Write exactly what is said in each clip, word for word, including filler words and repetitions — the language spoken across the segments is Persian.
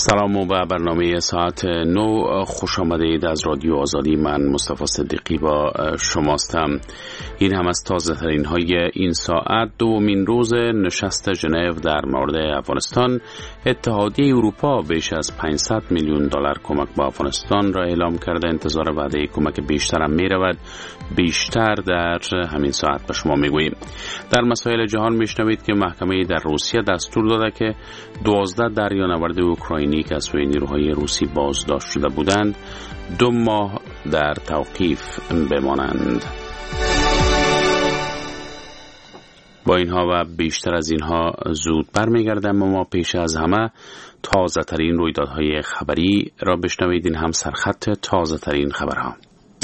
سلام و به برنامه ساعت نو خوش آمدید از رادیو آزادی. من مصطفی صدیقی با شماستم. این هم از تازه ترین های این ساعت. دومین روز نشست ژنو در مورد افغانستان. اتحادیه اروپا بیش از پانصد میلیون دلار کمک به افغانستان را اعلام کرده. انتظار وعده کمک بیشتر هم می رود. بیشتر در همین ساعت به شما می گوییم. در مسائل جهان می شنوید که محکمه در روسیه دستور داده که دوازده دریانورد اوکراینی که از سوی نیروهای روسی بازداشت شده بودند دو ماه در توقیف بمانند. با اینها و بیشتر از اینها زود برمیگردم، اما ما پیش از همه تازه ترین رویدادهای خبری را بشنوید. این هم سرخط تازه ترین خبرها.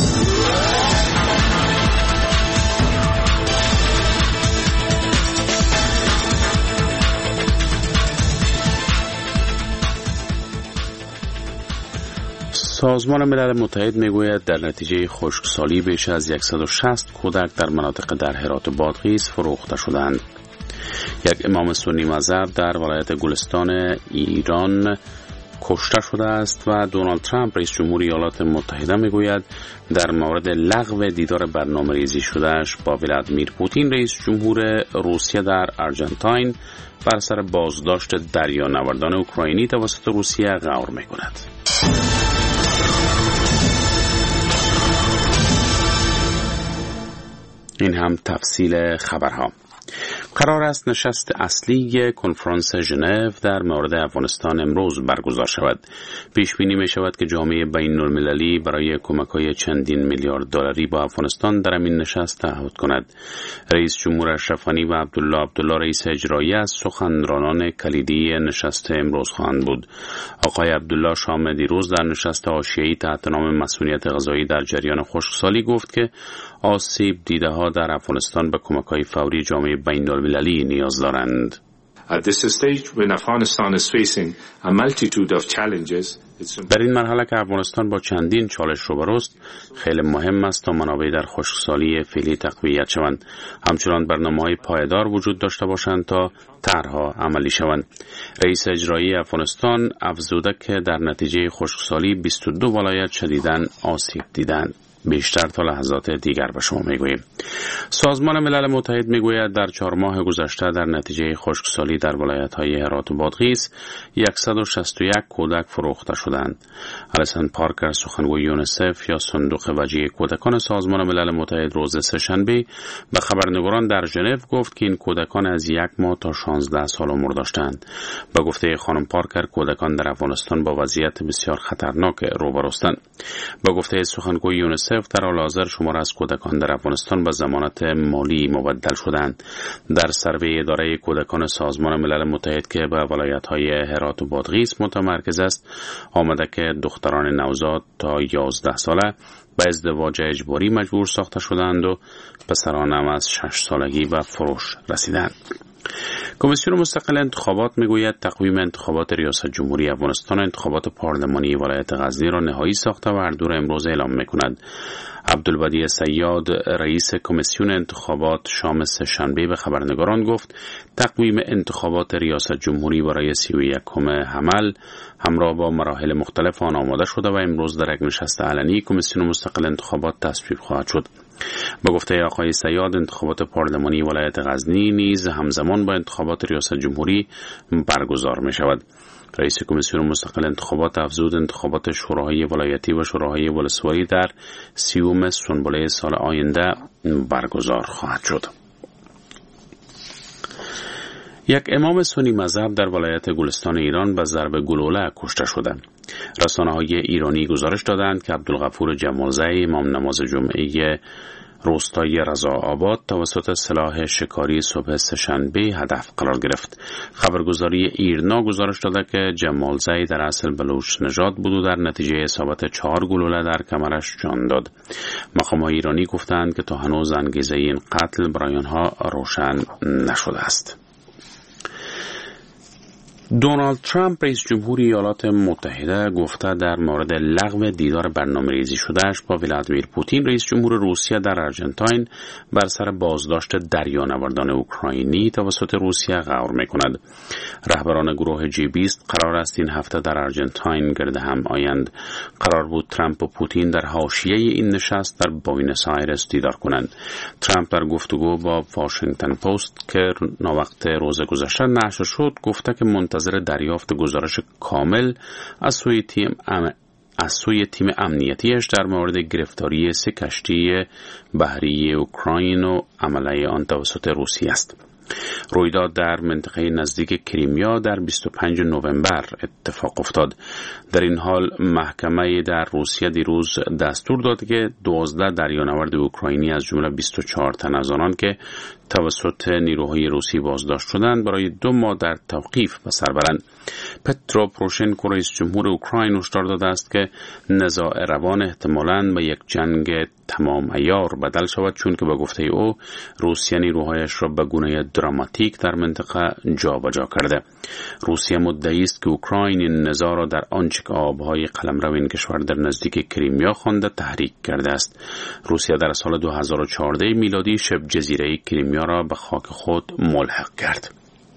سازمان ملل متحد میگوید در نتیجه خشکسالی بیش از صد و شصت کودک در مناطق در هرات و بادغیس فروخته شدند. یک امام سنی مذهب در ولایت گلستان ایران کشته شده است و دونالد ترامپ رئیس جمهور ایالات متحده میگوید در مورد لغو دیدار برنامه‌ریزی شدهش با ولادیمیر پوتین رئیس جمهور روسیه در آرژانتین بر سر بازداشت دریانوردان اوکراینی توسط روسیه غور میکند. این هم تفصیل خبرها. قرار است نشست اصلی کنفرانس ژنو در مورد افغانستان امروز برگزار شود. پیش بینی می شود که جامعه بین المللی برای کمک‌های چندین میلیارد دلاری با افغانستان در این نشست تعهد کند. رئیس جمهور اشرف غنی و عبدالله عبدالله رئیس اجرایی از سخنرانان کلیدی نشست امروز خواهند بود. آقای عبدالله شام دیروز در نشست حاشیه‌ای تحت نام مسئولیت غذایی در جریان خشکسالی گفت که آسیب دیده ها در افغانستان به کمک‌های فوری جامعه بین المللی نیاز دارند. در این مرحله که افغانستان با چندین چالش روبروست، خیلی مهم است تا منابع در خشکسالی فعلی تقویت شوند. همچنان برنامه‌های پایدار وجود داشته باشند تا طرح‌ها عملی شوند. رئیس اجرایی افغانستان افزوده که در نتیجه خشکسالی بیست و دو ولایت شدیداً آسیب دیدند. بیشتر تا لحظات دیگر به شما میگوییم. سازمان ملل متحد میگوید در چهار ماه گذشته در نتیجه خشکسالی در ولایت‌های هرات و بادغیس صد و شصت و یک کودک فروخته شدند. الیسن پارکر سخنگوی یونیسف یا صندوق وجیه کودکان سازمان ملل متحد روز سه‌شنبه به خبرنگاران در ژنو گفت که این کودکان از یک ماه تا شانزده سال عمر داشتند. به گفته خانم پارکر کودکان در افغانستان با وضعیت بسیار خطرناک روبروستند. به گفته سخنگوی یونیسف در حال حاضر شمار از کودکان در افغانستان به ضمانت مالی مبدل شدند. در سروی اداره کودکان سازمان ملل متحد که به ولایت‌های هرات و بادغیس متمرکز است آمده که دختران نوزاد تا یازده ساله به ازدواج اجباری مجبور ساخته شدند و پسران هم از شش سالگی به فروش رسیدند. کمیسیون مستقل انتخابات میگوید تقویم انتخابات ریاست جمهوری افغانستان انتخابات پارلمانی ولایت غزنی را نهایی ساخته و هر دو را امروز اعلام میکند. عبدالبدیع صیاد رئیس کمیسیون انتخابات شام سه‌شنبه به خبرنگاران گفت تقویم انتخابات ریاست جمهوری برای سی و یکم حمل همراه با مراحل مختلف آن آماده شده و امروز در یک نشست علنی کمیسیون مستقل انتخابات تصویب خواهد شد. به گفته آقای صیاد انتخابات پارلمانی ولایت غزنی نیز همزمان با انتخابات ریاست جمهوری برگزار می شود. رئیس کمیسیون مستقل انتخابات افزود انتخابات شوراهای ولایتی و شوراهای ولسوالی در سیوم سنبله سال آینده برگزار خواهد شد. یک امام سنی مذهب در ولایت گلستان ایران به ضرب گلوله کشته شده. رسانه‌های ایرانی گزارش دادند که عبدالغفور جمالزی امام نماز جمعه روستای رضا آباد توسط سلاح شکاری صبح سه‌شنبه هدف قرار گرفت. خبرگزاری ایرنا گزارش داده که جمالزی در اصل بلوچ نژاد بود و در نتیجه اصابت چهار گلوله در کمرش جان داد. مقام‌های ایرانی گفتند که تا هنوز انگیزه این قتل برای آنها روشن نشده است. دونالد ترامپ رئیس جمهور ایالات متحده گفته در مورد لغو دیدار برنامه‌ریزی شدهش با ولادیمیر پوتین رئیس جمهور روسیه در آرژانتین بر سر بازداشت دریانوردان اوکراینی توسط روسیه غور می‌کند. رهبران گروه جی بیست قرار است این هفته در آرژانتین گرد هم آیند. قرار بود ترامپ و پوتین در حاشیه این نشست در بوینس آیرس دیدار کنند. ترامپ در گفتگو با واشنگتن پست که ناوقت روز گذشته نشر شد گفته که منتظر دریافت گزارش کامل از سوی تیم ام... از سوی تیم امنیتیش در مورد گرفتاری سه کشتی بحری اوکراین و عملیه آن توسط روسیه است. رویداد در منطقه نزدیک کریمیا در بیست و پنجم نوامبر اتفاق افتاد. در این حال محکمه در روسیه دیروز دستور داد که دوازده دریانورد اوکراینی از جمله بیست و چهار تن از آنان که توسط نیروهای روسی بازداشت شدند برای دو ماه در توقیف به سر برند. پترو پروشنکو رئیس جمهور اوکراین هشدار داده است که نزاع روان احتمالاً به یک جنگ تمام عیار بدل شود، چون که به گفته او روسیه نیروهایش را به گونه دراماتیک در منطقه جابجا کرده. روسیه مدعی است که اوکراین این نزاع را در آنچه که آبهای قلمرو این کشور در نزدیک کریمیا خوانده تحریک کرده است. روسیه در سال دو هزار و چهارده میلادی شبه جزیره کریمیا را به خاک خود ملحق کرد.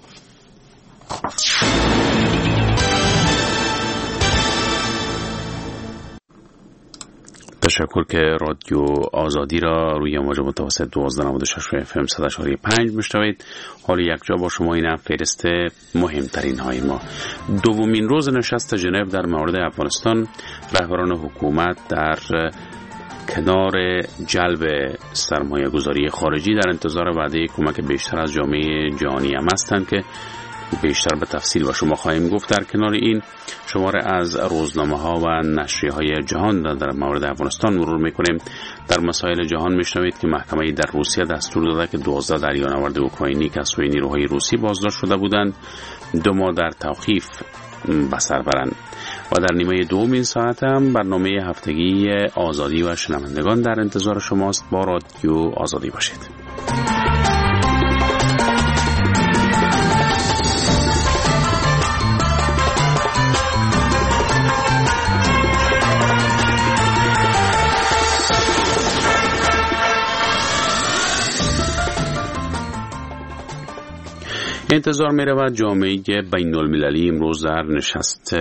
تشکر که رادیو آزادی را روی موج متوسط دوازده نود و شش اف ام صد و چهار و پنج میشنوید. حال یک جا با شما این فهرست مهمترین های ما. دومین روز نشست ژنو در مورد افغانستان، رهبران حکومت در کنار جلب سرمایه گذاری خارجی در انتظار وعده کمک بیشتر از جامعه جهانی هم هستند که بیشتر به تفصیل با شما خواهیم گفت. در کنار این شماره از روزنامه ها و نشریه های جهان در مورد افغانستان مرور میکنیم. در مسائل جهان میشنوید که محکمه در روسیه دستور داده که دوازده دریانورد اوکراینی که از سوی نیروهای روسی بازداشت شده بودند دو ماه در توقیف به سر برند. و در نیمه دوم این ساعت هم برنامه هفتگی آزادی و شنوندگان در انتظار شماست. با رادیو آزادی باشید. انتظار می رود جامعه بین المللی امروز در نشست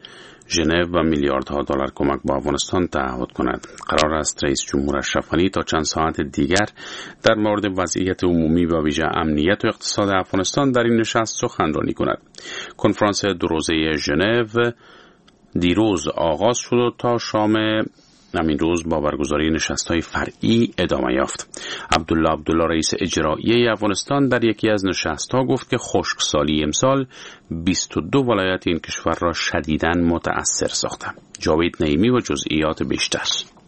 ژنو و میلیاردها دلار کمک با افغانستان تعهد کند. قرار است رئیس جمهور اشرف غنی تا چند ساعت دیگر در مورد وضعیت عمومی و ویژه امنیت و اقتصاد افغانستان در این نشست سخنرانی کند. کنفرانس دو روزه ژنو دیروز آغاز شد و تا شام همین روز با برگزاری نشست‌های فرعی ادامه یافت. عبدالله عبدالله رئیس اجرایی افغانستان در یکی از نشست‌ها گفت که خشکسالی امسال بیست و دو ولایت این کشور را شدیداً متأثر ساخته. جاوید نعیمی و جزئیات بیشتر.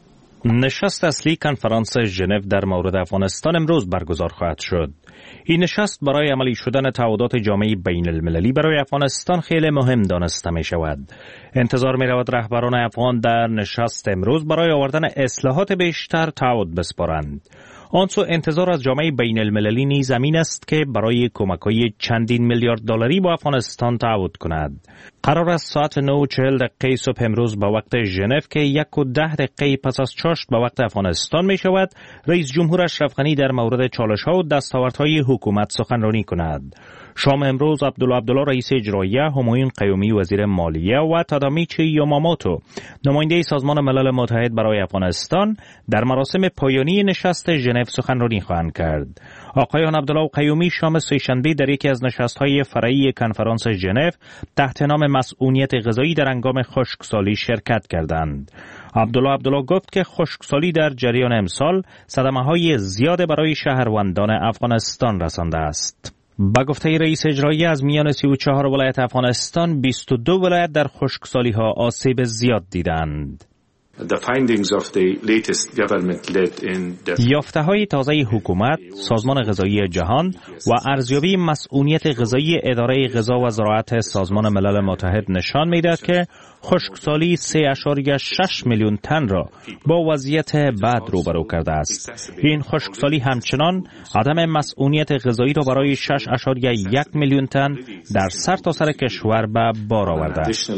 نشست اصلی کنفرانس ژنو در مورد افغانستان امروز برگزار خواهد شد. این نشست برای عملی شدن تعهدات جامعه بین المللی برای افغانستان خیلی مهم دانسته می شود. انتظار می رود رهبران افغان در نشست امروز برای آوردن اصلاحات بیشتر تعهد بسپارند. آنسو انتظار از جامعه بین المللی نیز زمین است که برای کمک‌های چندین میلیارد دلاری با افغانستان تعهد کند. قرار است ساعت نه و چهل دقیقه صبح امروز به وقت ژنو که یک و ده دقیقه پس از چاشت به وقت افغانستان می شود، رئیس جمهور اشرف غنی در مورد چالش‌ها و دستاوردهای حکومت سخنرانی کند. شام امروز عبدالله عبدالله رئیس اجرایی، همایون قیومی وزیر مالیه و تادامیچی یاماموتو نماینده سازمان ملل متحد برای افغانستان در مراسم پایانی نشست ژنو سخنرانی خواهند کرد. آقایان عبدالله قیومی شام سه‌شنبه در یکی از نشست‌های فرعی کنفرانس ژنو تحت نام مسئولیت غذایی در هنگام خشکسالی شرکت کردند. عبدالله عبدالله گفت که خشکسالی در جریان امسال صدمه‌های زیاد برای شهروندان افغانستان رسانده است. با گفته رئیس اجرایی از میان سی و چهار ولایت افغانستان بیست و دو ولایت در خشکسالی ها آسیب زیاد دیدند. یافته‌های تازه حکومت، سازمان غذایی جهان و ارزیابی مسئولیت غذایی اداره غذا و زراعت سازمان ملل متحد نشان می‌دهد که خشکسالی سه ممیز شش میلیون تن را با وضعیت بد روبرو کرده است. این خشکسالی همچنان عدم مسئولیت غذایی را برای شش ممیز یک میلیون تن در سرتاسر کشور به بار آورده است.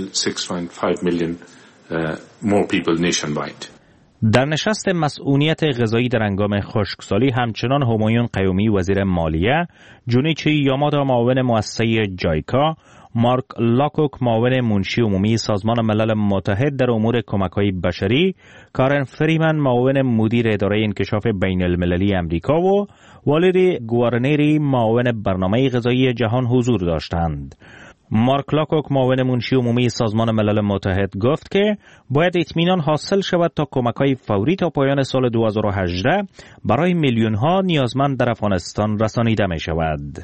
در نشست مسئولیت غذایی در هنگام خشکسالی همچنان همایون قیومی وزیر مالیه، جونیچی یامادا معاون مؤسسه جایکا، مارک لاکوک معاون منشی عمومی سازمان ملل متحد در امور کمک‌های بشری، کارن فریمن معاون مدیر اداره انکشاف بین المللی امریکا و والری گوارنری معاون برنامه غذایی جهان حضور داشتند. مارک لاکوک معاون منشی عمومی سازمان ملل متحد گفت که باید اطمینان حاصل شود تا کمک‌های فوری تا پایان سال دو هزار و هجده برای میلیون‌ها نیازمند در افغانستان رسانیده می شود.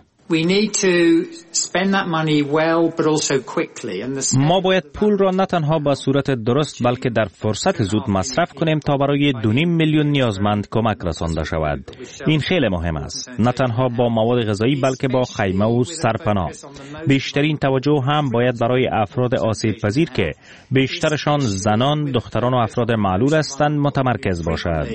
ما باید پول را نه تنها به صورت درست بلکه در فرصت زود مصرف کنیم تا برای دو و نیم میلیون نیازمند کمک رسانده شود. این خیلی مهم است. نه تنها با مواد غذایی بلکه با خیمه و سرپناه. بیشترین توجه هم باید برای افراد آسیب پذیر که بیشترشان زنان، دختران و افراد معلول هستند متمرکز باشد.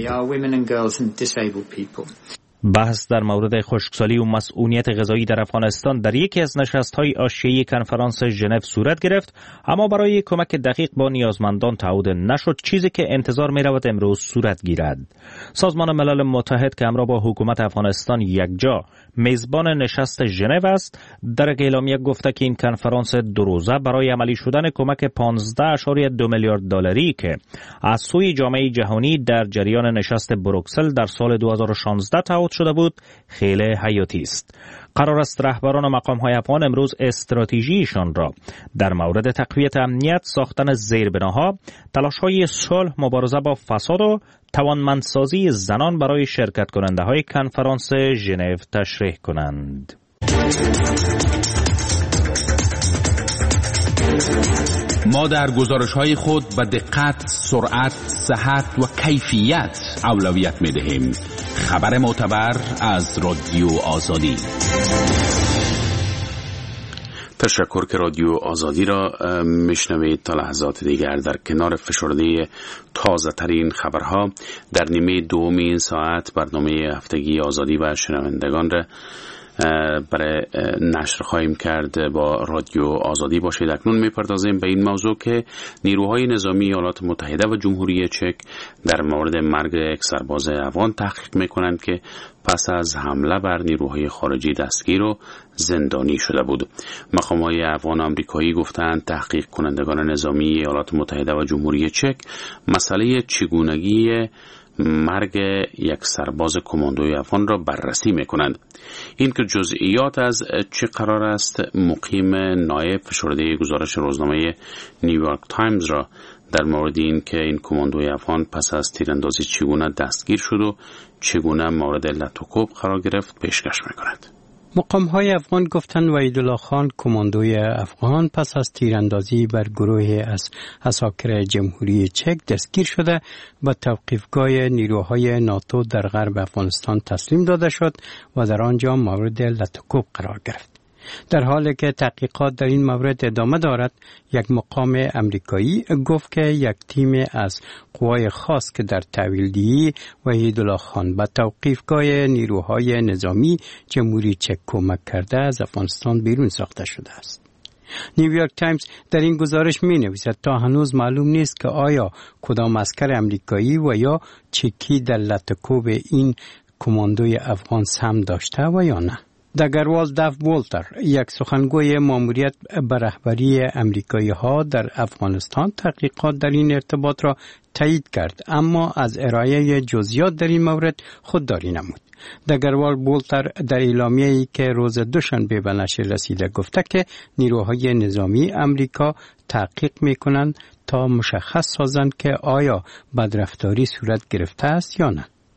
بحث در مورد خشکسالی و مسئولیت غذایی در افغانستان در یکی از نشست‌های حاشیه‌ای کنفرانس ژنو صورت گرفت، اما برای کمک دقیق با نیازمندان تعهد نشد، چیزی که انتظار می‌رود امروز صورت گیرد. سازمان ملل متحد که همراه با حکومت افغانستان یکجا میزبان نشست ژنو است، در اعلامیه گفته که این کنفرانس دو روزه برای عملی شدن کمک پانزده ممیز دو میلیارد دلاری که از سوی جامعه جهانی در جریان نشست بروکسل در سال دو هزار و شانزده تعهد شده بود خیلی حیاتی است. قرار است رهبران و مقام‌های افغان امروز استراتژیشان را در مورد تقویت امنیت، ساختن زیربناها، تلاش‌های صلح، مبارزه با فساد و توانمندسازی زنان برای شرکت کننده‌های کنفرانس ژنو تشریح کنند. ما در گزارش‌های خود به دقت، سرعت، صحت و کیفیت اولویت می‌دهیم. خبر معتبر از رادیو آزادی. تشکر که رادیو آزادی را میشنوید. تا لحظات دیگر در کنار فشرده تازه ترین خبرها در نیمه دوم این ساعت برنامه هفتگی آزادی و شنوندگان را برای نشر خواهیم کرد. با رادیو آزادی باشید. اکنون میپردازیم به این موضوع که نیروهای نظامی ایالات متحده و جمهوری چک در مورد مرگ یک سرباز افغان تحقیق میکنند که پس از حمله بر نیروهای خارجی دستگیر و زندانی شده بود. مقام‌های افغان آمریکایی گفتند تحقیق کنندگان نظامی ایالات متحده و جمهوری چک مسئله چگونگی مرگ یک سرباز کماندوی افغان را بررسی میکنند. این که جزئیات از چه قرار است مقیم نایب فشرده گزارش روزنامه نیویورک تایمز را در مورد این که این کماندوی افغان پس از تیراندازی چگونه دستگیر شد و چگونه مورد لطوکوب قرار گرفت پیشکش میکند. مقام‌های افغان گفتند وحیدالله خان کماندوی افغان پس از تیراندازی بر گروه از عساکر جمهوری چک دستگیر شده و توقیفگاه نیروهای ناتو در غرب افغانستان تسلیم داده شد و در آنجا مورد لطوکوب قرار گرفت. در حالی که تحقیقات در این مورد ادامه دارد، یک مقام امریکایی گفت که یک تیم از قوای خاص که در تحویلدهی وحیدالله خان به توقیفگاه نیروهای نظامی جمهوری چک کمک کرده از افغانستان بیرون ساخته شده است. نیویورک تایمز در این گزارش می نویسد تا هنوز معلوم نیست که آیا کدام عسکر امریکایی و یا چکی در لطوکوب این کماندوی افغان سهم داشته و یا نه. دگروال داف بولتر، یک سخنگوی ماموریت به رهبری امریکایی ها در افغانستان، تحقیقات در این ارتباط را تایید کرد، اما از ارائه جزئیات در این مورد خودداری نمود. دگروال بولتر در اعلامیه‌ای که روز دوشنبه به نشر رسیده گفته که نیروهای نظامی امریکا تحقیق می‌کنند تا مشخص سازند که آیا بدرفتاری صورت گرفته است یا نه.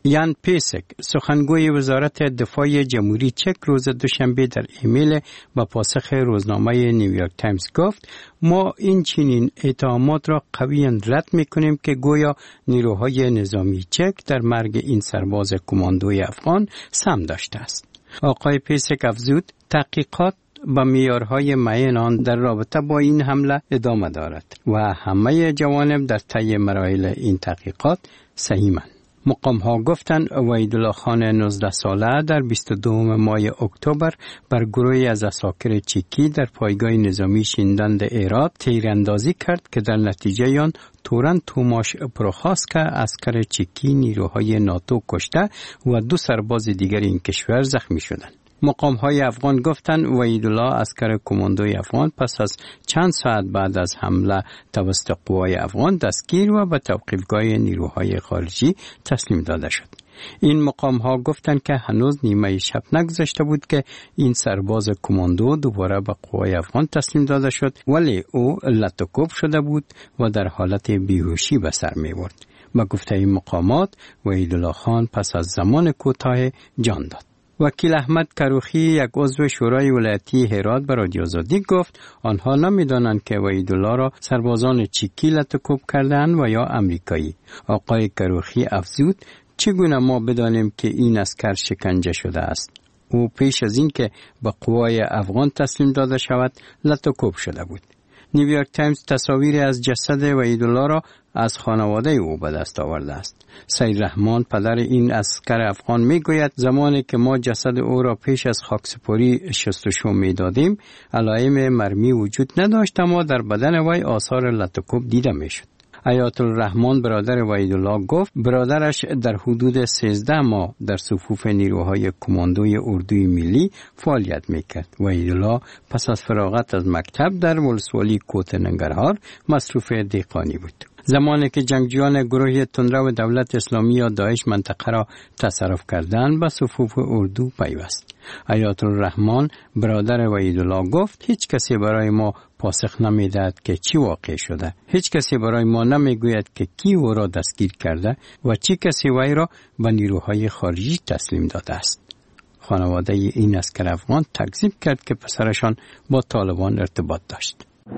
یان پیسک سخنگوی وزارت دفاع جمهوری چک روز دوشنبه در ایمیل با پاسخ روزنامه نیویورک تایمز گفت ما این چنین اتهامات را قویاً رد می‌کنیم که گویا نیروهای نظامی چک در مرگ این سرباز کماندوی افغان سهم داشته است. آقای پیسک افزود تحقیقات با معیارهای معین آن در رابطه با این حمله ادامه دارد و همه جوانب در طی مراحل این تحقیقات سهیمند. مقام ها گفتند وحیدالله خان نوزده ساله در بیست و دوم ماه اکتبر بر گروهی از عساکر چکی در پایگاه نظامی شیندند ایراد تیراندازی کرد که در نتیجه آن تورن توماش پروخاسکا عسکر چکی نیروهای ناتو کشته و دو سرباز دیگر این کشور زخمی شدند. مقام های افغان گفتند وحیدالله عسکر کماندوی افغان پس از چند ساعت بعد از حمله توسط قوای افغان دستگیر و به توقیفگاه نیروهای خارجی تسلیم داده شد. این مقام ها گفتند که هنوز نیمه شب نگذشته بود که این سرباز کماندو دوباره به قوای افغان تسلیم داده شد، ولی او لطوکوب شده بود و در حالت بیهوشی به سر می برد. به گفته این مقامات وحیدالله خان پس از زمان کوتاه جان داد. وکیل احمد کروخی یک عضو شورای ولایتی هرات به رادیو آزادی گفت آنها نمیدانند که وحیدالله را سربازان چکی لطوکوب کردند و یا امریکایی. آقای کروخی افزود چگونه ما بدانیم که این عسکر شکنجه شده است؟ او پیش از این که به قوای افغان تسلیم داده شود لطوکوب شده بود. نیویورک تایمز تصاویری از جسد وحیدالله را از خانواده او به دست آورده است. سید رحمان پدر این عسکر افغان میگوید زمانی که ما جسد او را پیش از خاکسپاری شستشو میدادیم علائم مرمی وجود نداشت اما در بدن وی آثار لطوکوب دیده میشد. آیت الرحمن برادر وحیدالله گفت برادرش در حدود سیزده ماه در صفوف نیروهای کماندوی اردوی ملی فعالیت میکرد. وحیدالله پس از فراغت از مکتب در ولسوالی کوت ننگرهار مصروف دهقانی بود. زمانی که جنگجویان گروه تندرو دولت اسلامی یا داعش منطقه را تصرف کردند به صفوف اردو پیوست. آیت الرحمن برادر وحیدالله گفت هیچ کسی برای ما پاسخ نمیدهد که چی واقع شده. هیچ کسی برای ما نمیگوید که کی او را دستگیر کرده و چی کسی وی را به نیروهای خارجی تسلیم داده است. خانواده این عسکر افغان تکذیب کرد که پسرشان با طالبان ارتباط داشت.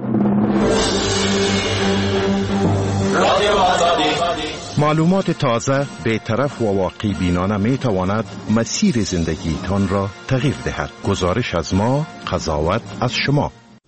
معلومات تازه به طرف و واقعی بینانه می تواند مسیر زندگی تان را تغییر دهد. گزارش از ما، قضاوت از شما.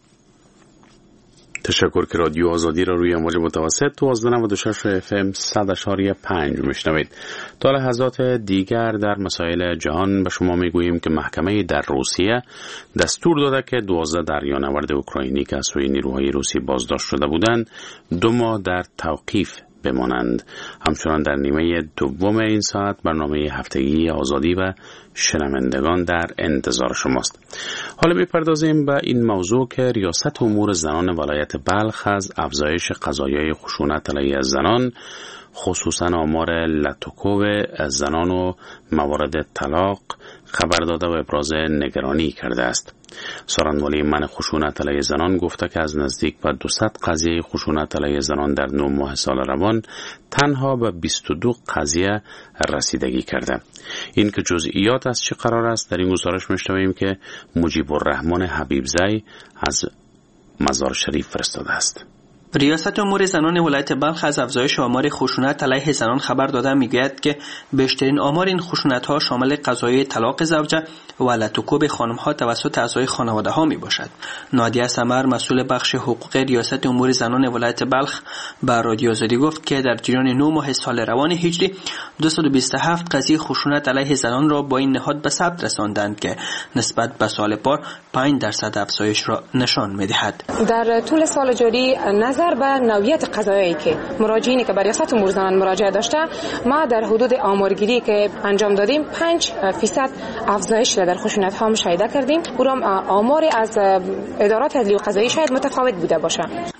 تشکر که رادیو آزادی را روی موج متوسط دوازده و نود و شش اف ام صد اشاری پنج میشنوید. تا لحظات دیگر در مسائل جهان به شما میگوییم که محکمه در روسیه دستور داده که دوازده دریانورد اوکراینی که از سوی نیروهای روسی بازداشت شده بودند دو ماه در توقیف بمانند. همچنان در نیمه دوم این ساعت برنامه هفتگی آزادی و شنوندگان در انتظار شماست. حالا میپردازیم به این موضوع که ریاست امور زنان ولایت بلخ از افزایش قضایای خشونت علیه زنان خصوصا آمار لطوکوب از زنان و موارد طلاق خبر داده و ابراز نگرانی کرده است. سخنگوی من خشونت علیه زنان گفته که از نزدیک به دویست قضیه خشونت علیه زنان در نه ماه سال روان تنها به بیست و دو قضیه رسیدگی کرده. این که جزئیات از چه قرار است در این گزارش میشنویم که مجیب الرحمن حبیبزی از مزار شریف فرستاده است. ریاست امور زنان ولایت بلخ از افزایش آمار خشونت علیه زنان خبر داده میگوید که بیشترین آمار این خشونت‌ها شامل قضایای طلاق زوجه و لطوکوب خانم‌ها توسط اعضای خانواده‌ها میباشد. نادیه سمر مسئول بخش حقوق ریاست امور زنان ولایت بلخ به رادیو آزادی گفت که در جریان نه ماه سال روان هجری دویست و بیست و هفت قضیه خشونت علیه زنان را با این نهاد به ثبت رساندند که نسبت به سال پار پنج درصد افزایش را نشان می‌دهد. در طول سال جاری نظر به نوعیت قضایایی که مراجعینی که به ریاست امور زنان مراجعه داشته ما در حدود آمارگیری که انجام دادیم پنج فیصد افزایش در خشونت ها مشاهده کردیم. برام آمار از ادارات عدلی و قضایی شاید متفاوت بوده باشه.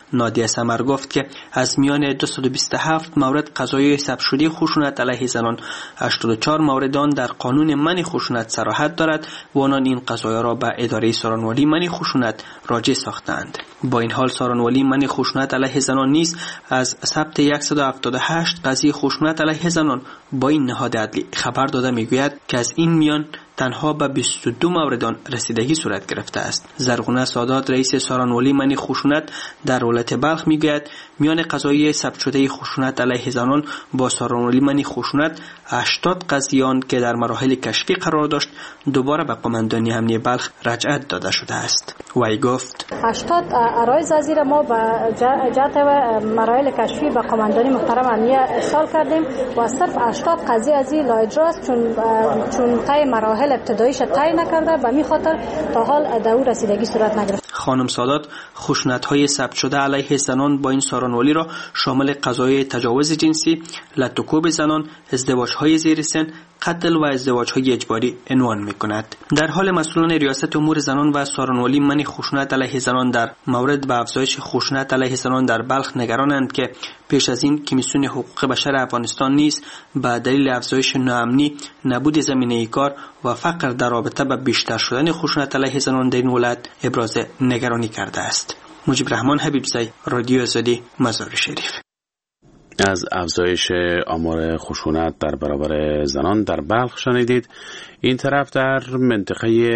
نادیه سمر گفت که از میان دویست و بیست و هفت مورد قضایی ثبت شده خشونت علیه زنان، هشتاد و چهار مورد آن در قانون منع خشونت صراحت دارد و آنان این قضایا را به اداره سارنوالی منع خشونت راجع ساختند. با این حال سارنوالی منع خشونت علیه زنان نیز از ثبت صد و هفتاد و هشت قضیه خشونت علیه زنان با این نهاد عدلی خبر داده میگوید که از این میان تنها به بیست و دو مورد آن رسیدگی صورت گرفته است. زرغونه سادات رئیس سارنوالی منع خشونت در ولایت بلخ میگوید میان قضایی ثبت شده خشونت علیه زنان با سارنوالی منع خشونت هشتاد قضیه آن که در مراحل کشفی قرار داشت دوباره به قماندانی امنیه بلخ رجعت داده شده است. وی گفت هشتاد عرایض وزیر ما به جهت مراحل کشفی به قماندانی محترم امنیه ارسال کردیم و صرف هشتاد قضیه از این لاجراست چون چون طی مراحل ابتداییش طی نکرده و می خاطر تا حال در او رسیدگی صورت نگرفت. خانم سادات خشونت‌های ثبت شده علیه زنان با این سارنوالی را شامل قضایای تجاوز جنسی، لطوکوب زنان، ازدواج‌های زیر سن، قتل و ازدواج‌های اجباری عنوان می‌کند. در حال مسئولان ریاست امور زنان و سارنوالی منع خشونت علیه زنان در مورد به افزایش خشونت علیه زنان در بلخ نگرانند که پیش از این کمیسیون حقوق بشر افغانستان نیز به دلیل افزایش ناامنی، نبود زمینه کار و فقر در رابطه با بیشتر شدن خشونت علیه زنان در این ولایت ابراز نگرانی کرده است. مجیب رحمان حبیبزی، رادیو آزادی، مزار شریف. از افزایش آمار خشونت در برابر زنان در بلخ شنیدید. این طرف در منطقه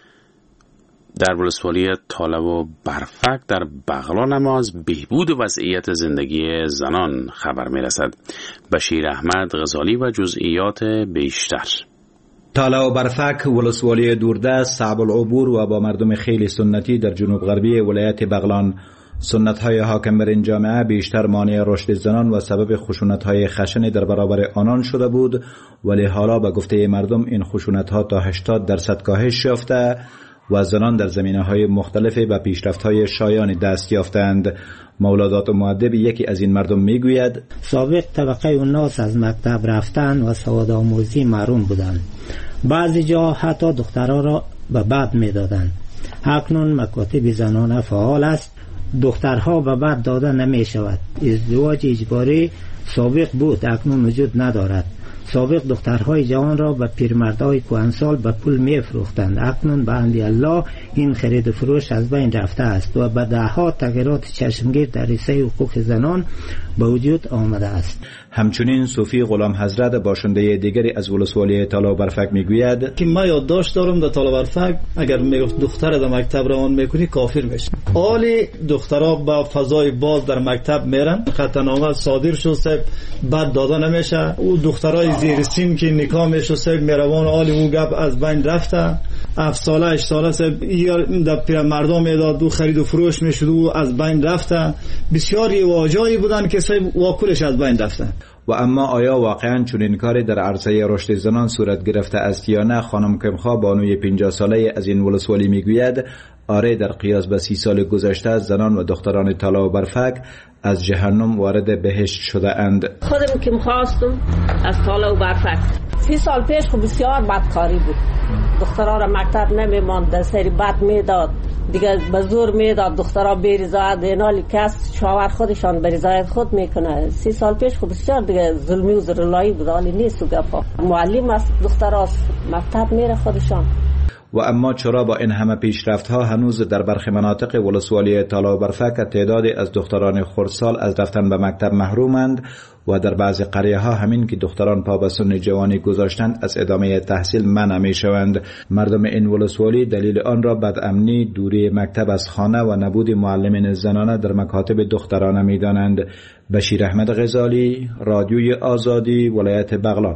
در ولسوالی تاله و برفک در بغلان هم از بهبود وضعیت زندگی زنان خبر می رسد. بشیر احمد غزالی و جزئیات بیشتر. تاله و برفک ولسوالی دوردست، صعب العبور و با مردم خیلی سنتی در جنوب غربی ولایت بغلان. سنت‌های حاکم بر این جامعه بیشتر مانع رشد زنان و سبب خشونت‌های خشن در برابر آنان شده بود، ولی حالا به گفته مردم این خشونت‌ها تا هشتاد درصد کاهش یافته و زنان در زمینه‌های مختلف به پیشرفت‌های شایانی دست یافتند. مولادات و مؤدب یکی از این مردم میگوید سابق طبقه الناس از مکتب رفتن و سواد آموزی محروم بودند. بعضی جا حتی دخترها را به بعد میدادند. اکنون مکاتب زنانه فعال است. دخترها به بعد داده نمی شود. ازدواج اجباری سابق بود، اکنون وجود ندارد. سابق دخترهای جوان را به پیرمردهای کهنسال به پول می فروختند، اکنون به امر الله این خرید و فروش از بین رفته است و به دهها تغییرات چشمگیر در رسای حقوق زنان به وجود آمده است. همچنین صوفی غلام حضرت باشنده دیگری از ولسوالی تاله و برفک میگوید که ما یادداشت دارم در تاله و برفک اگر میگفت دختر در مکتب روان میکنی کافر میشه. عالی دخترها با فضای باز در مکتب میرن، خطنامه صادر شد بعد داده نمیشه. او دخترای زیر سن که نکاح میشه سب میروان عالی او گپ از بین رفته. هفت ساله هشت ساله سب یا در پیر مردم میداد دو خرید و فروش میشد و از بین رفته. بسیاری واجایی بودن که سب واکلش از بین رفته. و اما آیا واقعا چنین کاری در عرصه رشد زنان صورت گرفته است یا نه؟ خانم کمخا بانوی پنجاه ساله از این ولسوالی میگوید آره، در قیاس به سی سال گذشته زنان و دختران تاله و برفک از جهنم وارد بهشت شده اند. خودم که می‌خواستم از تاله و برفک سی سال پیش خب بسیار بدکاری بود. دخترها را مکتب نمی‌ماند، در سری بد میداد، دیگه به زور میداد دخترها بریزاید، اینالی کس شاور خودشان بریزاید خود میکنه. سی سال پیش خب بسیار دیگه ظلمی و زرلایی بود، حالی نیست و گفا. معلم است دخترها مکتب میره خودشان. و اما چرا با این همه پیشرفت ها هنوز در برخی مناطق ولسوالی تاله و برفک تعدادی از دختران خردسال از رفتن به مکتب محرومند و در بعضی قریه ها همین که دختران پا به سن جوانی گذاشتند از ادامه تحصیل منع می شوند. مردم این ولسوالی دلیل آن را بدامنی، دوری مکتب از خانه و نبود معلمین زنانه در مکاتب دخترانه می دانند. بشیر احمد غزالی، رادیوی آزادی، ولایت بغلان.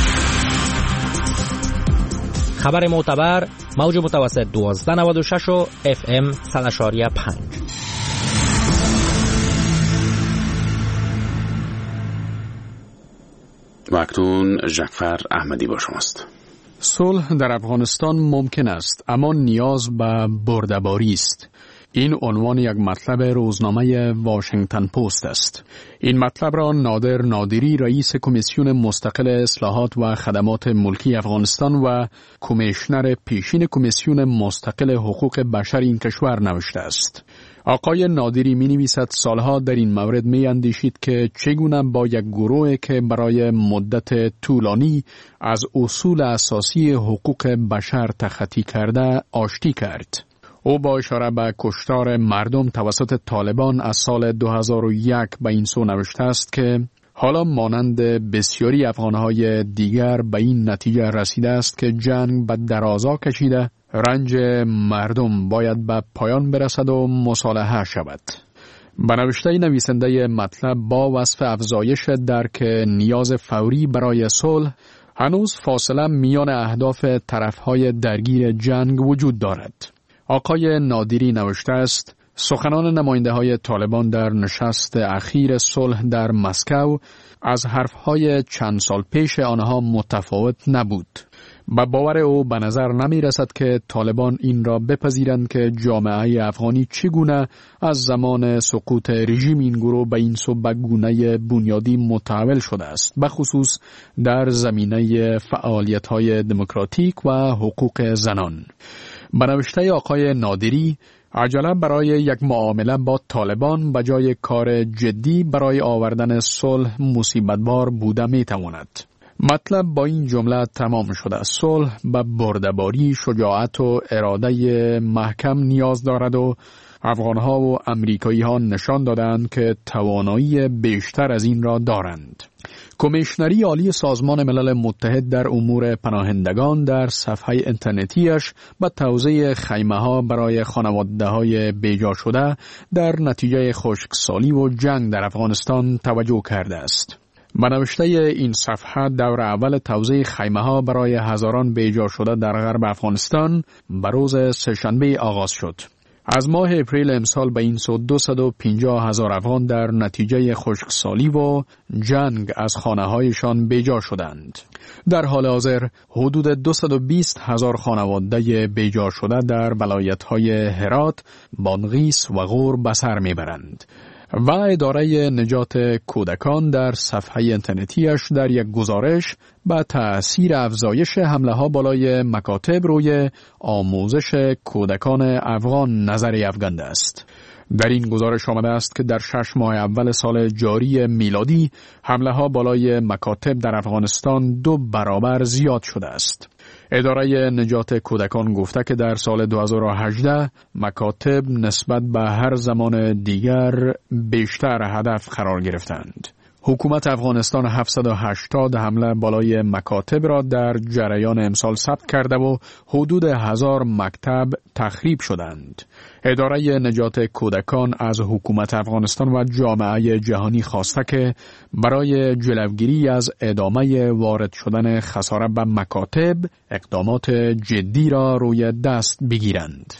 خبر معتبر، موج متوسط دوازده نود و شش و اف ام صد و پنج. مکتون جعفر احمدی با شماست. صلح در افغانستان ممکن است، اما نیاز به برده‌باری است. این عنوان یک مطلب روزنامه واشنگتن پست است. این مطلب را نادر نادری، رئیس کمیسیون مستقل اصلاحات و خدمات ملکی افغانستان و کمیشنر پیشین کمیسیون مستقل حقوق بشر این کشور نوشته است. آقای نادری می نویسد سالها در این مورد می اندیشید که چگونه با یک گروهی که برای مدت طولانی از اصول اساسی حقوق بشر تخطی کرده آشتی کرد. او با اشاره به کشتار مردم توسط طالبان از سال دو هزار و یک به این سو نوشته است که حالا مانند بسیاری افغانهای دیگر به این نتیجه رسیده است که جنگ به درازا کشیده، رنج مردم باید به پایان برسد و مصالحه شود. به نوشته نویسنده مطلب با وصف افزایش درک نیاز فوری برای صلح، هنوز فاصله میان اهداف طرفهای درگیر جنگ وجود دارد. آقای نادری نوشته است سخنان نماینده های طالبان در نشست اخیر صلح در مسکو از حرفهای چند سال پیش آنها متفاوت نبود. با باور او به نظر نمی رسد که طالبان این را بپذیرند که جامعه افغانی چگونه از زمان سقوط رژیم این گروه به این سو به گونه بنیادی متحول شده است، بخصوص در زمینه فعالیت‌های دموکراتیک و حقوق زنان. به نوشته آقای نادری، عجله برای یک معامله با طالبان به جای کار جدی برای آوردن صلح مصیبت‌بار بوده می‌تواند. مطلب با این جمله تمام شده. صلح به برده‌باری، شجاعت و اراده محکم نیاز دارد و افغان‌ها و امریکایی‌ها نشان دادند که توانایی بیشتر از این را دارند. کمیشنری عالی سازمان ملل متحد در امور پناهندگان در صفحه اینترنتیش به توزیع خیمه‌ها برای خانواده‌های بیجا شده در نتیجه خشکسالی و جنگ در افغانستان توجه کرده است. به نوشته این صفحه دور اول توزیع خیمه‌ها برای هزاران بیجا شده در غرب افغانستان به روز سه‌شنبه آغاز شد. از ماه اپریل امسال به این سو دویست و پنجاه هزار افغان در نتیجه خشکسالی و جنگ از خانه‌هایشان بیجا شدند. در حال حاضر حدود دویست و بیست هزار خانواده بیجا شده در ولایت‌های هرات، بادغیس و غور به سر میبرند. و اداره نجات کودکان در صفحه اینترنتیش در یک گزارش با تأثیر افزایش حمله ها بالای مکاتب روی آموزش کودکان افغان نظری افکنده است. در این گزارش آمده است که در شش ماه اول سال جاری میلادی حمله ها بالای مکاتب در افغانستان دو برابر زیاد شده است. اداره نجات کودکان گفته که در سال دو هزار و هجده مکاتب نسبت به هر زمان دیگر بیشتر هدف قرار گرفتند. حکومت افغانستان هفتصد و هشتاد حمله بالای مکاتب را در جریان امسال ثبت کرده و حدود هزار مکتب تخریب شدند. اداره نجات کودکان از حکومت افغانستان و جامعه جهانی خواسته که برای جلوگیری از ادامه وارد شدن خساره به مکاتب اقدامات جدی را روی دست بگیرند.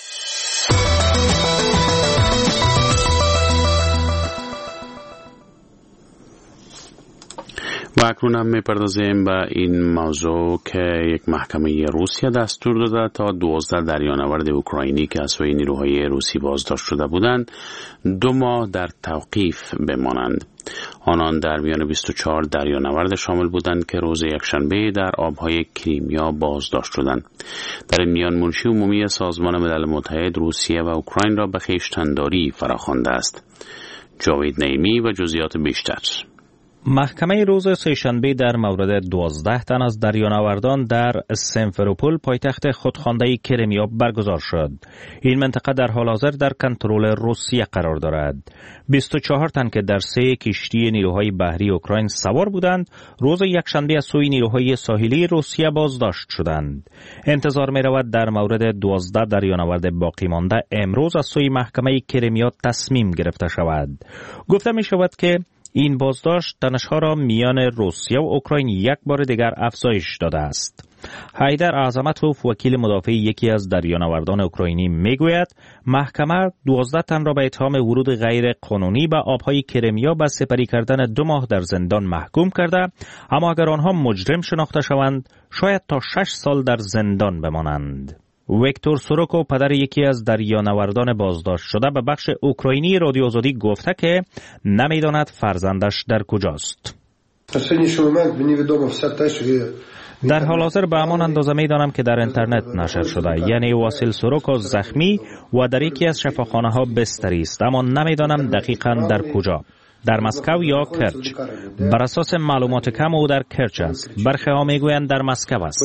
و اکنون هم میپردازیم به این موضوع که یک محکمه روسیه دستور داده تا دوازده دریانورد اوکراینی که از سوی نیروهای روسی بازداشت شده بودند دو ماه در توقیف بمانند. آنان در میان بیست و چهار دریانورد شامل بودند که روز یکشنبه در آبهای کریمیا بازداشت شدند. در این میان منشی عمومی سازمان ملل متحد روسیه و اوکراین را به خویشتن‌داری فراخوانده است. جاوید نعیمی و جزئیات بیشتر. محکمه روز سه‌شنبه در مورد دوازده تن از دریانوردان در سیمفروپول پایتخت خودخوانده کریمیا برگزار شد. این منطقه در حال حاضر در کنترل روسیه قرار دارد. بیست و چهار تن که در سه کشتی نیروهای بحری اوکراین سوار بودند، روز یکشنبه از سوی نیروهای ساحلی روسیه بازداشت شدند. انتظار می رود در مورد دوازده دریانورد باقی مانده امروز از سوی محکمه کریمیا تصمیم گرفته شود. گفته می شود که این بازداشت تنش‌ها را میان روسیه و اوکراین یک بار دیگر افزایش داده است. حیدر اعظمتوف وکیل مدافع یکی از دریانوردان اوکراینی میگوید محکمه دوازده تن را به اتهام ورود غیر قانونی به آبهای کریمیا به سپری کردن دو ماه در زندان محکوم کرده، اما اگر آنها مجرم شناخته شوند شاید تا شش سال در زندان بمانند. ویکتور سوروکو پدر یکی از دریانوردان بازداشت شده به بخش اوکراینی رادیو آزادی گفته که نمیداند فرزندش در کجاست. در حال حاضر به همان اندازه می دانم که در اینترنت نشر شده، یعنی واسیل سوروکو زخمی و در یکی از شفاخانه ها بستری است، اما نمی دانم دقیقاً در کجا، در مسکو یا کرچ. بر اساس معلومات کم او در کرچ است، برخی ها می گویند در مسکو است.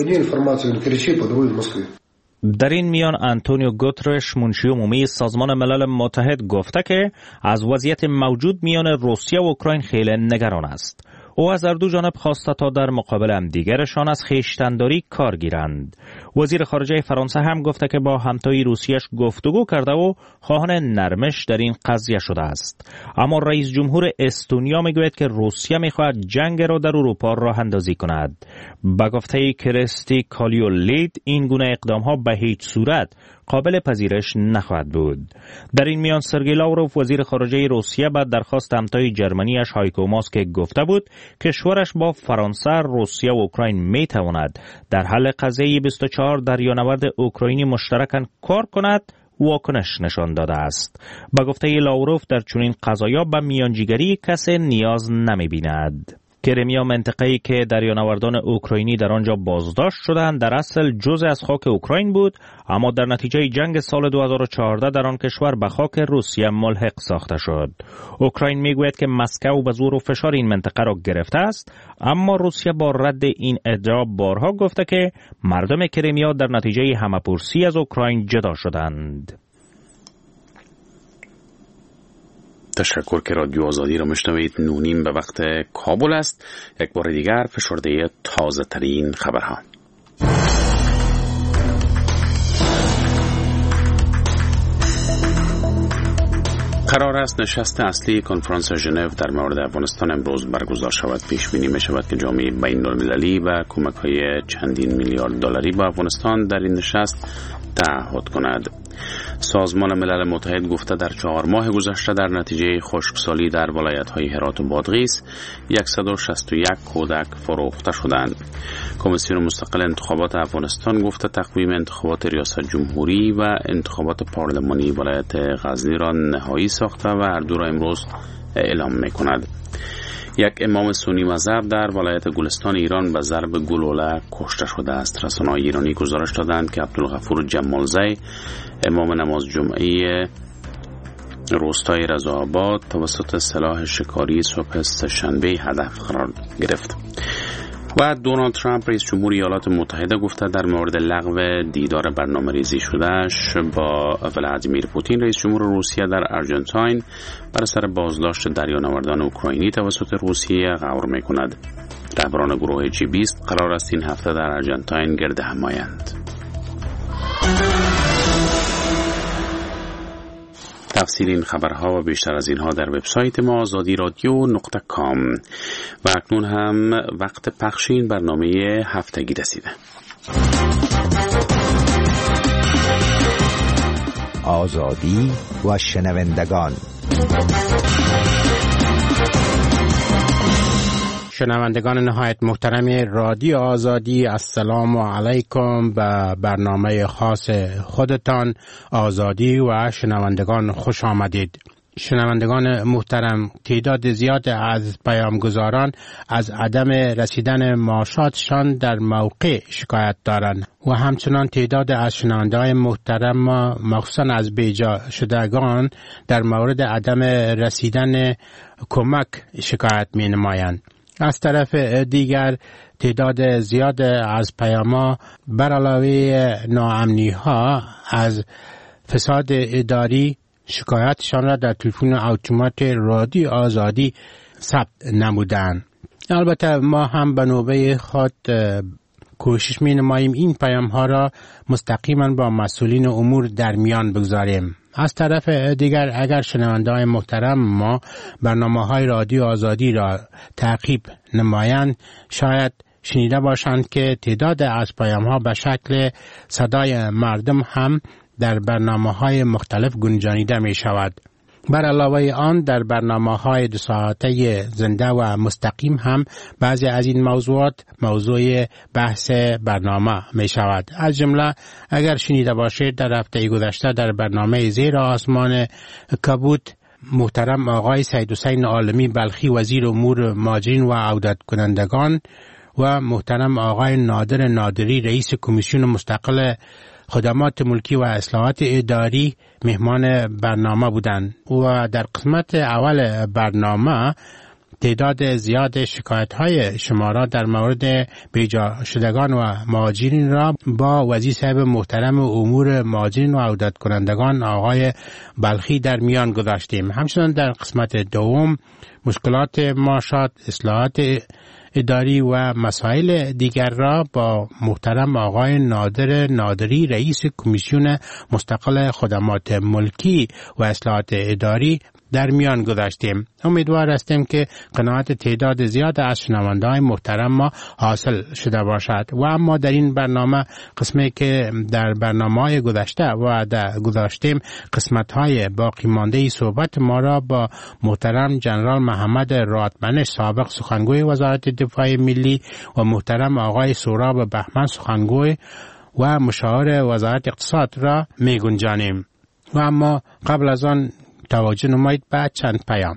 در این میان آنتونیو گوترش منشی عمومی سازمان ملل متحد گفته که از وضعیت موجود میان روسیه و اوکراین خیلی نگران است. او از هر دو جانب خواسته تا در مقابل هم دیگرشان از خویشتن‌داری کار گیرند. وزیر خارجه فرانسه هم گفته که با همتای روسیه‌اش گفتگو کرده و خواهان نرمش در این قضیه شده است. اما رئیس جمهور استونیا میگوید که روسیه میخواهد جنگ را در اروپا راه اندازی کند. با گفته کریستی کالیولید این گونه اقدام‌ها به هیچ صورت قابل پذیرش نخواهد بود. در این میان سرگئی لاوروف وزیر خارجه روسیه به درخواست همتای جرمنیش هایکو ماس که گفته بود کشورش با فرانسه، روسیه و اوکراین می تواند در حل قضیه بیست و چهار دریانورد اوکراینی مشترکاً کار کند، واکنش نشان داده است. با گفته لاوروف در چنین قضایا به میانجیگری کسی نیاز نمی بیند. کرمیا منطقه‌ای که دریانوردان اوکراینی در آنجا بازداشت شدند در اصل جزء از خاک اوکراین بود، اما در نتیجه جنگ سال دو هزار و چهارده در آن کشور به خاک روسیه ملحق ساخته شد. اوکراین میگوید که مسکو به زور و فشار این منطقه را گرفته است، اما روسیه با رد این ادعا بارها گفته که مردم کرمیا در نتیجه همه‌پرسی از اوکراین جدا شدند. تشکر که رادیو آزادی را میشنوید. نونیم به وقت کابل است. یک بار دیگر فشرده تازه ترین خبرها. قرار است نشست اصلی کنفرانس ژنو در مورد افغانستان امروز برگزار شود. پیش بینی می شود که جامعه بین المللی و کمک های چندین میلیارد دلاری به افغانستان در این نشست تعهد کند. سازمان ملل متحد گفته در چهار ماه گذشته در نتیجه خشکسالی در ولایت‌های هرات و بادغیس صد و شصت و یک کودک فروخته شدند. کمیسیون مستقل انتخابات افغانستان گفته تقویم انتخابات ریاست جمهوری و انتخابات پارلمانی ولایت غزنی را نهایی ساخته و هر دو را امروز اعلام می‌کند. یک امام سنی مذهب در ولایت گلستان ایران به ضرب گلوله کشته شده است. رسانه‌های ایرانی گزارش دادند که عبدالغفور جمالزی امام نماز جمعه روستای رضاآباد توسط سلاح شکاری صبح سه‌شنبه هدف قرار گرفت. و دونالد ترامپ رئیس جمهور ایالات متحده گفته در مورد لغو دیدار برنامه‌ریزی شدهش با ولادیمیر پوتین رئیس جمهور روسیه در آرژانتین بر اثر بازداشت دریانوردان اوکراینی توسط روسیه غور می‌کند. رهبران گروه جی بیست قرار است این هفته در آرژانتین گرد هم آیند. تفصیل این خبرها و بیشتر از اینها در وبسایت ما آزادی رادیو نقطه کام. و اکنون هم وقت پخش این برنامه هفتگی رسیده. آزادی و شنوندگان. شنوندگان نهایت محترم رادیو آزادی، السلام علیکم. به برنامه خاص خودتان آزادی و شنوندگان خوش آمدید. شنوندگان محترم، تعداد زیاد از پیامگزاران از عدم رسیدن معاشاتشان در موقع شکایت دارند و همچنان تعداد از شنونده‌های محترم ما مخصوصا از بیجا شدگان در مورد عدم رسیدن کمک شکایت می نمایند. از طرف دیگر تعداد زیاد از پیام‌ها بر علاوه ناامنی ها از فساد اداری شکایتشان را در تلفن اتومات رادیو آزادی ثبت نمودند. البته ما هم به نوبه خود کوشش می نماییم این پیام ها را مستقیما با مسئولین امور در میان بگذاریم. از طرف دیگر اگر شنونده های محترم ما برنامه های رادیو آزادی را تعقیب نمایند، شاید شنیده باشند که تعداد از پیام ها به شکل صدای مردم هم در برنامه های مختلف گنجانیده می شود. بر علاوه آن در برنامه های دو ساعته زنده و مستقیم هم بعضی از این موضوعات موضوع بحث برنامه می شود. از جمله اگر شنیده باشید در هفته گذشته در برنامه زیر آسمان کبوت محترم آقای سید حسین عالمی بلخی وزیر امور مهاجرین و عودت کنندگان و محترم آقای نادر نادری رئیس کمیسیون مستقل خدمات ملکی و اصلاحات اداری مهمان برنامه بودند و در قسمت اول برنامه تعداد زیاد شکایت‌های شما را در مورد بیجا شدگان و مهاجرین را با وزیر صاحب محترم امور مهاجرین و عودت کنندگان آقای بلخی در میان گذاشتیم. همچنین در قسمت دوم مشکلات معاشات، اصلاحات اداری و مسائل دیگر را با محترم آقای نادر نادری رئیس کمیسیون مستقل خدمات ملکی و اصلاحات اداری در میان گذاشتیم. امیدوار هستیم که قناعت تعداد زیاد از شنونده‌های محترم ما حاصل شده باشد. و اما در این برنامه قسمی که در برنامه‌های گذشته و در گذاشتیم قسمت‌های باقی مانده صحبت ما را با محترم جنرال محمد رادمنش سابق سخنگوی وزارت دفاع ملی و محترم آقای سهراب بهمن سخنگوی و مشاور وزارت اقتصاد را می گنجانیم. و اما قبل از آن توجه نمایید به چند پیام.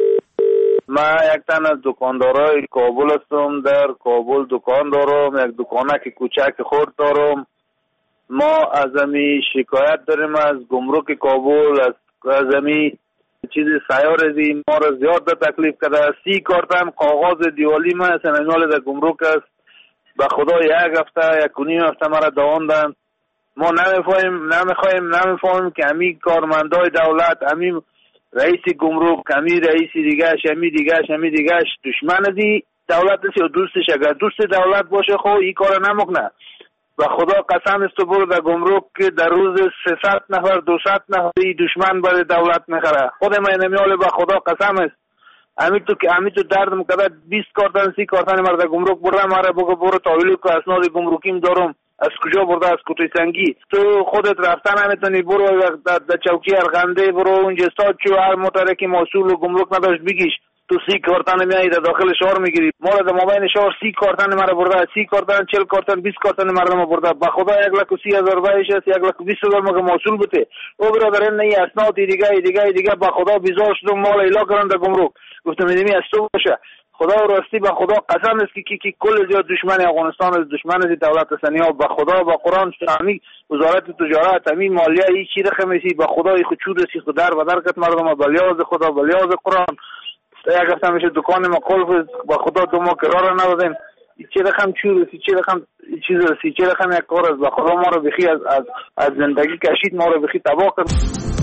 ما یک تن از دکاندارای کابل هستم. در کابل دکان دارم، یک دکانک کوچک خرد دارم. ما از امی شکایت داریم از گمرک کابل، از از امی چیز سیار دی ما را زیاد به تکلیف کرده. سی کارتن کاغذ دیوالی ما سنینال در گمرک است. به خدا یک هفته یک و نیم هفته مرا دواندن. ما نمیفهمیم نمیخوایم نمیفهمیم که امی کارمندای دولت، امی رئیس گمرک، امی رئیس دیگهش، امی دیگهش، امی دیگهش دشمن دی دولت است یا دوستش؟ اگر دوست دولت باشه خب این کار نمیکنه. و خدا قسم است تو برو در گمرک که در روز سیصد نفر دویست نفر دشمن برای دولت میخره. خود من نمیاله به خدا قسم است. امی تو که امی تو درد مکده بیست کارتن سی کارتن مرا در گمرک برم مرا بگو برو تحویل که اسناد گمرکیم دارم. از کجا برده؟ از کوتوی سنگی. تو خودت رفتن نمیتونی برو در چوکی ارغنده برو اونجا استاد چو هر موتره که مسئول و گمرک نداشت بگیش تو سی کارتن میایی در داخل شهر میگیری. ما را در مابین شهر سی کارتن مرا برده، سی کارتن چهل کارتن بیست کارتن مردم برده. به خدا یک لک و سی هزار روپیش است، یک لک و بیست هزار مگه مسئول بوده. او برادر نه اسناد دیگه دیگه دیگه به خدا بیزار شدم مال ایلا کردن در گمرک. گفتم میدونی از تو باشه. خدا راستی به خدا قسم است که کی کی کل زیاد دشمن افغانستان است، دشمن از دولت سنیا. به خدا به قرآن شامی وزارت تجارت همین مالیه ای چی رقمی به خدا ای خود چود سی خود در و در کت مردم بلیاز خدا بلیاز قرآن. یک هفته میشه دکان ما کل به خدا دو ما قرار ندادن. چی رقم چود سی چی رقم چیز سی چی رقم یک کار است. به خدا ما رو بخی از از از زندگی کشید، ما رو بخی تباه کرد.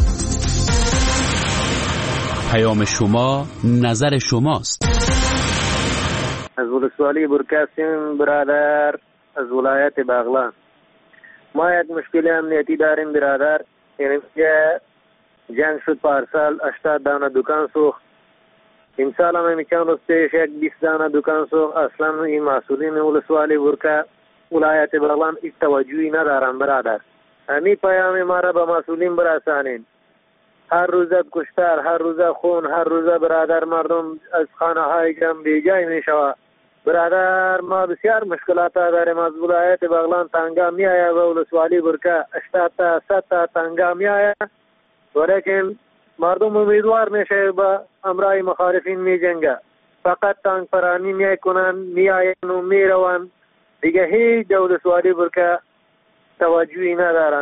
پیام شما نظر شماست. از ولسوالی برکاسیم برادر از ولایت بغلان. ما یک مشکل امنیتی داریم برادر. یعنی که جنگ شد پارسال هشتاد دانه دکان سوخت. این سال هم میکنم روز پیش یک بیست دانه دکان سوخت. اصلا این مسئولین ولسوالی برکا ولایت بغلان هیچ توجهی ندارن برادر. همین پیام ما را به مسئولین برسانین. هر روزه کشتار، هر روزه خون، هر روزه برادر مردم از خانه های جمع بیجای می شود. برادر ما بسیار مشکلات داریم. از ولایت بغلان تنگا می آید و ولسوالی برکه هشتاد تا صد تا تنگا می آید، ولیکن مردم امیدوار میشه با امرای مخالفین می جنگه. فقط تنگ پرانی می کنن، می آید و می روان. دیگه هیچ ولسوالی برکه توجهی ندارن.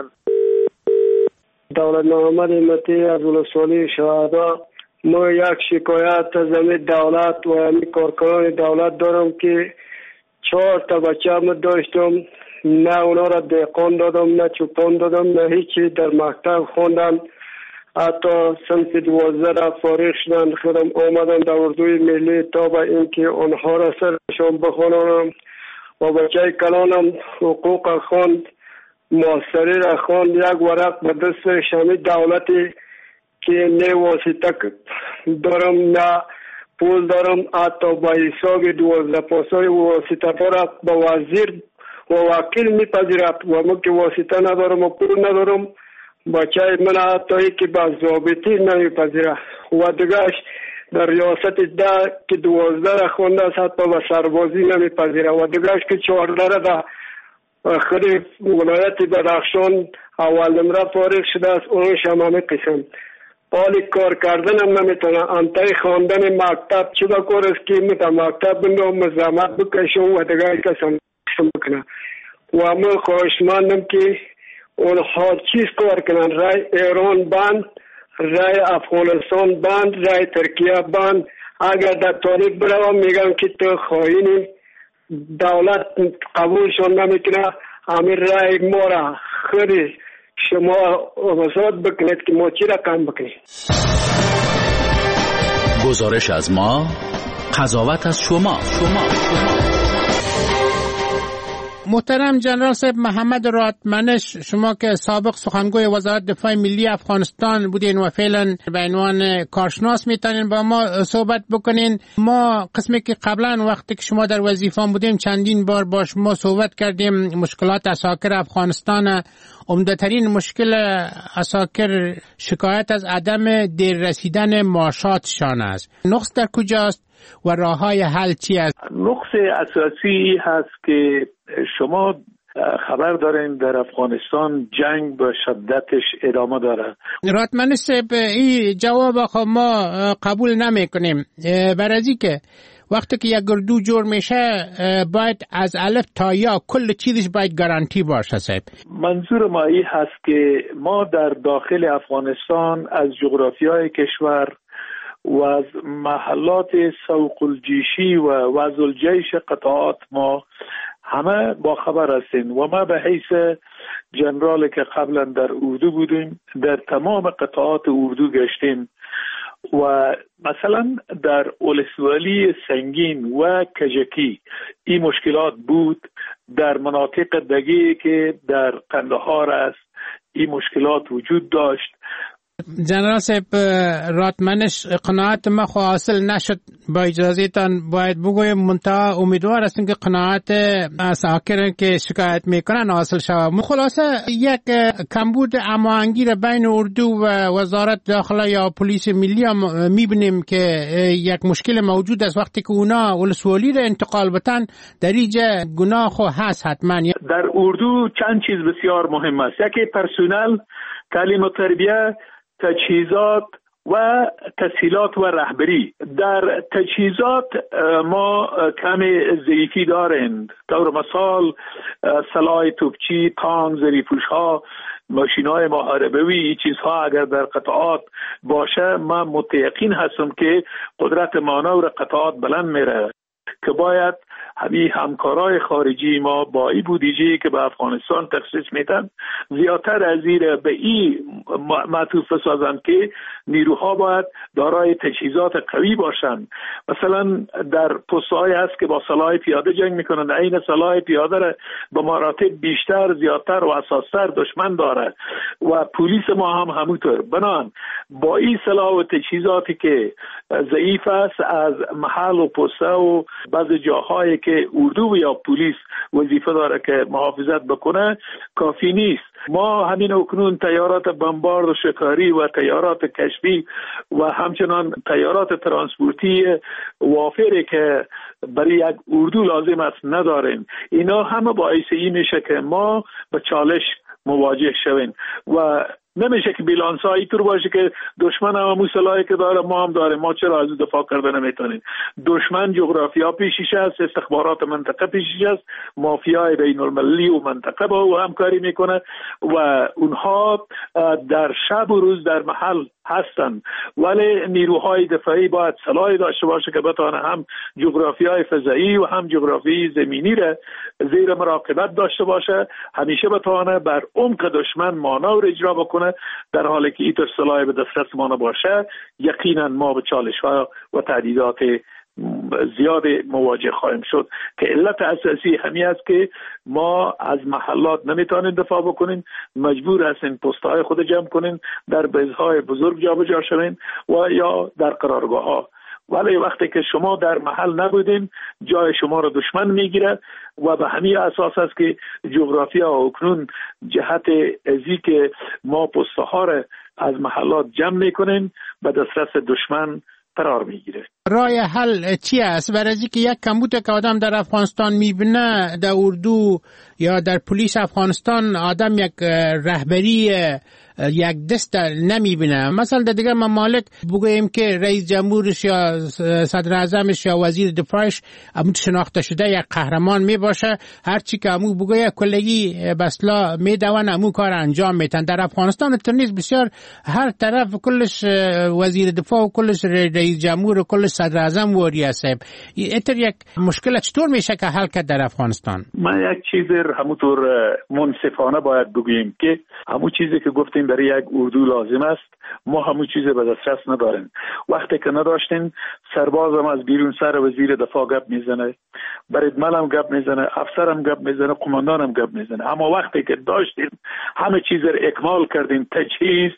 دولت محمد امتی از ولسوالی شهدا. ما یک شکایت از این دولت و این کارکنان دولت دارم که چهار تا بچه هم داشتم، نه اونا را دهقان دادم نه چوپان دادم نه هیچی. در مکتب خوندن، حتی صنف دوازده را فارغ شدن. خودم آمدم در اردوی ملی تا به اینکه آنها را سرشان بخوانم و بچه کلانم حقوق خواند، محصری را خواند. یک ورق به دست شمی دولتی که نه واسطه دارم نه پول دارم، حتی با حساب دوازده پاسای واسطه را با وزیر و وکیل میپذیرد و من که واسطه ندارم و پول ندارم. بچه من حتی که با ضابطی نمیپذیرد و دیگرش در ریاست ده که دوازده را خونده است حتی با سربازی نمیپذیرد و دیگرش که چهارده را در خود ولایت بدخشان اول نمره فارغ شده است. اونش هم همه قسم حالی کار کردن هم نمیتونم. انتای خواندن مکتب چی با کار است که میتونم مکتب بندم مزامت بکشم و دیگه کسم بکنم. و من خواهشمندم که اونها چیز کار کنن. رای ایران بند، رای افغانستان بند، رای ترکیه بند. اگر در تاریخ بروم میگم که تو خائنی، دولت قبولشون نمیکنه. همین رای ما را خیلی شما وضاحت بکنید که ما چی را کم بکنیم. گزارش از ما، قضاوت از شما. شما محترم جنرال صاحب محمد راتمنش، شما که سابق سخنگوی وزارت دفاع ملی افغانستان بودین و فعلا به عنوان کارشناس میتونین با ما صحبت بکنین. ما قسمی که قبلا وقتی که شما در وظیفه بودیم چندین بار با شما صحبت کردیم. مشکلات عساکر افغانستان، عمده‌ترین مشکل عساکر شکایت از عدم دیر رسیدن معاشاتشان است. نقص در کجاست و راه‌های حل چی است؟ نقص اساسی هست که شما خبر دارین در افغانستان جنگ به شدتش ادامه داره. راتمنش صاحب، این جواب خب ما قبول نمی کنیم. برای که وقتی که یک گردو جور میشه باید از الف تا یا کل چیزش باید گارانتی باشه. صاحب منظور ما این هست که ما در داخل افغانستان از جغرافیای کشور و از محلات سوق الجیشی و وضع الجیش قطعات ما همه با خبر هستیم و ما به حیث جنرال که قبلا در اردو بودیم در تمام قطعات اردو گشتیم و مثلا در ولسوالی سنگین و کجکی این مشکلات بود. در مناطق دیگه که در قندهار است این مشکلات وجود داشت. جنرال صاحب راتمنش، قناعت ما خو حاصل نشد. با اجازه تان باید بگویم منتها امیدوار هستیم که قناعت عساکران که شکایت میکنن حاصل شود. خلاصه یک کمبود هماهنگی بین اردو و وزارت داخله یا پلیس ملی هم میبینیم که یک مشکل موجود است. وقتی که اونا ولسوالی را انتقال بتن در اینجا گناه خو هست حتما. در اردو چند چیز بسیار مهم است. یکی پرسونل، تعلیم و تربیه، تجهیزات و تسهیلات و رهبری. در تجهیزات ما کمی ضعیفی دارند. طور مثال سلاح توپچی، تانک، زریپوش‌ها، ماشین‌های محاربه‌ای، این چیزها اگر در قطعات باشه من متیقن هستم که قدرت مانور قطعات بلند میره که باید همین همکارای خارجی ما با این بودجه‌ای که به افغانستان تخصیص میدن زیادتر از این به این معطوف سازند که نیروها باید دارای تجهیزات قوی باشند. مثلا در پست‌های هست که با سلاح پیاده جنگ میکنند، این سلاح پیاده را به مراتب بیشتر، زیادتر و اساس‌تر دشمن داره و پلیس ما هم همونطور. بنان با این سلاح و تجهیزاتی که ضعیف است از محل و پسته و بعض جاهایی که اردو یا پلیس وظیفه داره که محافظت بکنه کافی نیست. ما همین اکنون تیارات بمبارد و شکاری و تیارات کشفی و همچنان تیارات ترانسپورتی وافری که برای یک اردو لازم است نداریم. اینا همه باعث این میشه که ما به چالش مواجه شویم و نمیشه که بیلانسایی طور باشه که دشمن هم همون سلاحی که داره ما هم داره، ما چرا از دفاع کرده نمیتونیم. دشمن جغرافیا پیشیش است، استخبارات منطقه پیشیش است، مافیای بین المللی و منطقه با او همکاری میکنه و اونها در شب و روز در محل هستن. ولی نیروهای دفاعی باید سلاحی داشته باشه که بتونه هم جغرافیای فضایی و هم جغرافیای زمینی را زیر مراقبت داشته باشه، همیشه بتونه بر عمق دشمن مانور اجرا بکنه. در حالی که این سلاح به دسترس ما نباشه یقینا ما به چالش‌ها و تهدیدات زیاد مواجه خواهیم شد که علت اساسی همین است که ما از محلات نمیتونیم دفاع بکنیم، مجبور هستیم پست‌های خود جمع کنیم، در بیزهای بزرگ جابجا شویم و یا در قرارگاه‌ها. ولی وقتی که شما در محل نبودین جای شما را دشمن میگیره و به همین اساس است که جغرافیا اکنون جهت ازی که ما پست‌ها را از محلات جمع میکنیم به دسترس دشمن قرار میگیره. راه حل چی است؟ برای اینکه یک کمبود که آدم در افغانستان میبینه در اردو یا در پلیس افغانستان آدم یک رهبری یک دست نمیبینه. مثلا در دیگر ممالک بگوییم که رئیس جمهورش یا صدر اعظمش یا وزیر دفاعش امو شناخته شده یک قهرمان میباشه، هرچی که امو بگویه کلگی بسلا میدون امو کار انجام میتن. در افغانستان تنیز بسیار هر طرف کلش وزیر دفاع و کلش رئیس جمهور و کلش صدر اعظم و ریاست. اینطور یک مشکل چطور میشه که حل کرد در افغانستان؟ ما یک چیز همونطور منصفانه باید بگوییم که همون چیزی که گفتیم برای یک اردو لازم است، ما همون چیز به دسترس نداریم. وقتی که نداشتیم سرباز هم از بیرون سر وزیر دفاع گپ میزنه، بریدمن هم گپ میزنه، افسر هم گپ میزنه، قماندان هم گپ میزنه. اما وقتی که داشتیم همه چیز رو اکمال کردیم، تجهیز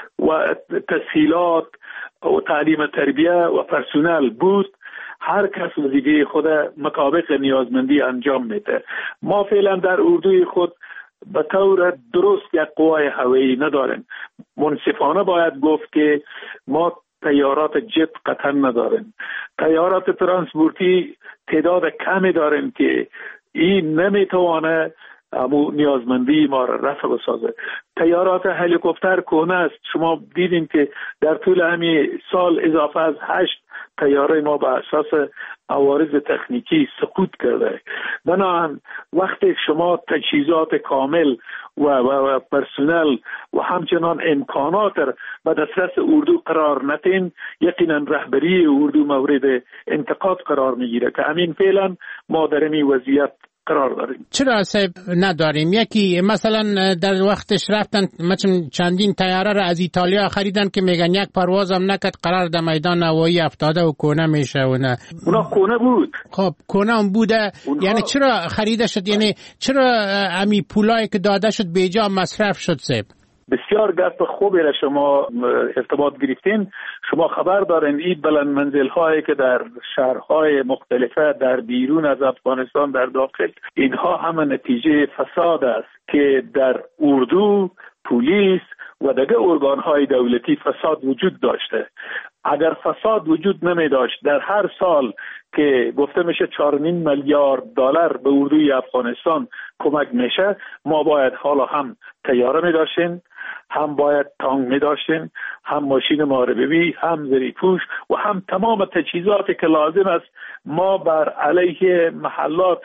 و تسهیلات و تعلیم تربیه و پرسنل بود، هر کس وظیفه خود مطابق نیازمندی انجام میده. ما فعلا در اردوی خود به طور درست یک قوای هوایی نداریم. منصفانه باید گفت که ما تیارات جت قطعا نداریم. تیارات ترانسپورتی تعداد کمی داریم که این نمیتوانه امو نیازمندی ما را رفع بسازه. تیارات هلیکوپتر کهنه است. شما دیدین که در طول همین سال اضافه از هشت تیاره ما به اساس عوارض تکنیکی سقوط کرده. بنابراین وقتی شما تجهیزات کامل و, و, و پرسنل و همچنان امکانات به دسترس اردو قرار نتین، یقینا رهبری اردو مورد انتقاد قرار میگیره که همین فعلا ما در این وضعیت قرار داریم. چرا صاحب نداریم؟ یکی مثلا در وقتش رفتن مثلا چندین طیاره را از ایتالیا خریدن که میگن یک پرواز هم نکرد، قرار در میدان هوایی افتاده و کونه میشه و نه. اونا کونه بود. خب کونه هم بوده. اونها... یعنی چرا خریده شد؟ یعنی چرا امی پولایی که داده شد به جا مصرف شد صاحب؟ بسیار گپ خوبی را شما ارتباط گرفتین. شما خبر دارین این بلند منزل هایی که در شهرهای مختلفه در بیرون از افغانستان در داخل، اینها همه نتیجه فساد است که در اردو، پلیس و دیگر ارگان های دولتی فساد وجود داشته. اگر فساد وجود نمی داشت، در هر سال که گفته میشه چهار و نیم میلیارد دلار به اردوی افغانستان کمک میشه، ما باید حالا هم تیاره می داشتیم، هم باید تانک می داشتیم، هم ماشین محاربی، هم زریپوش و هم تمام تجهیزاتی که لازم است ما بر علیه محلات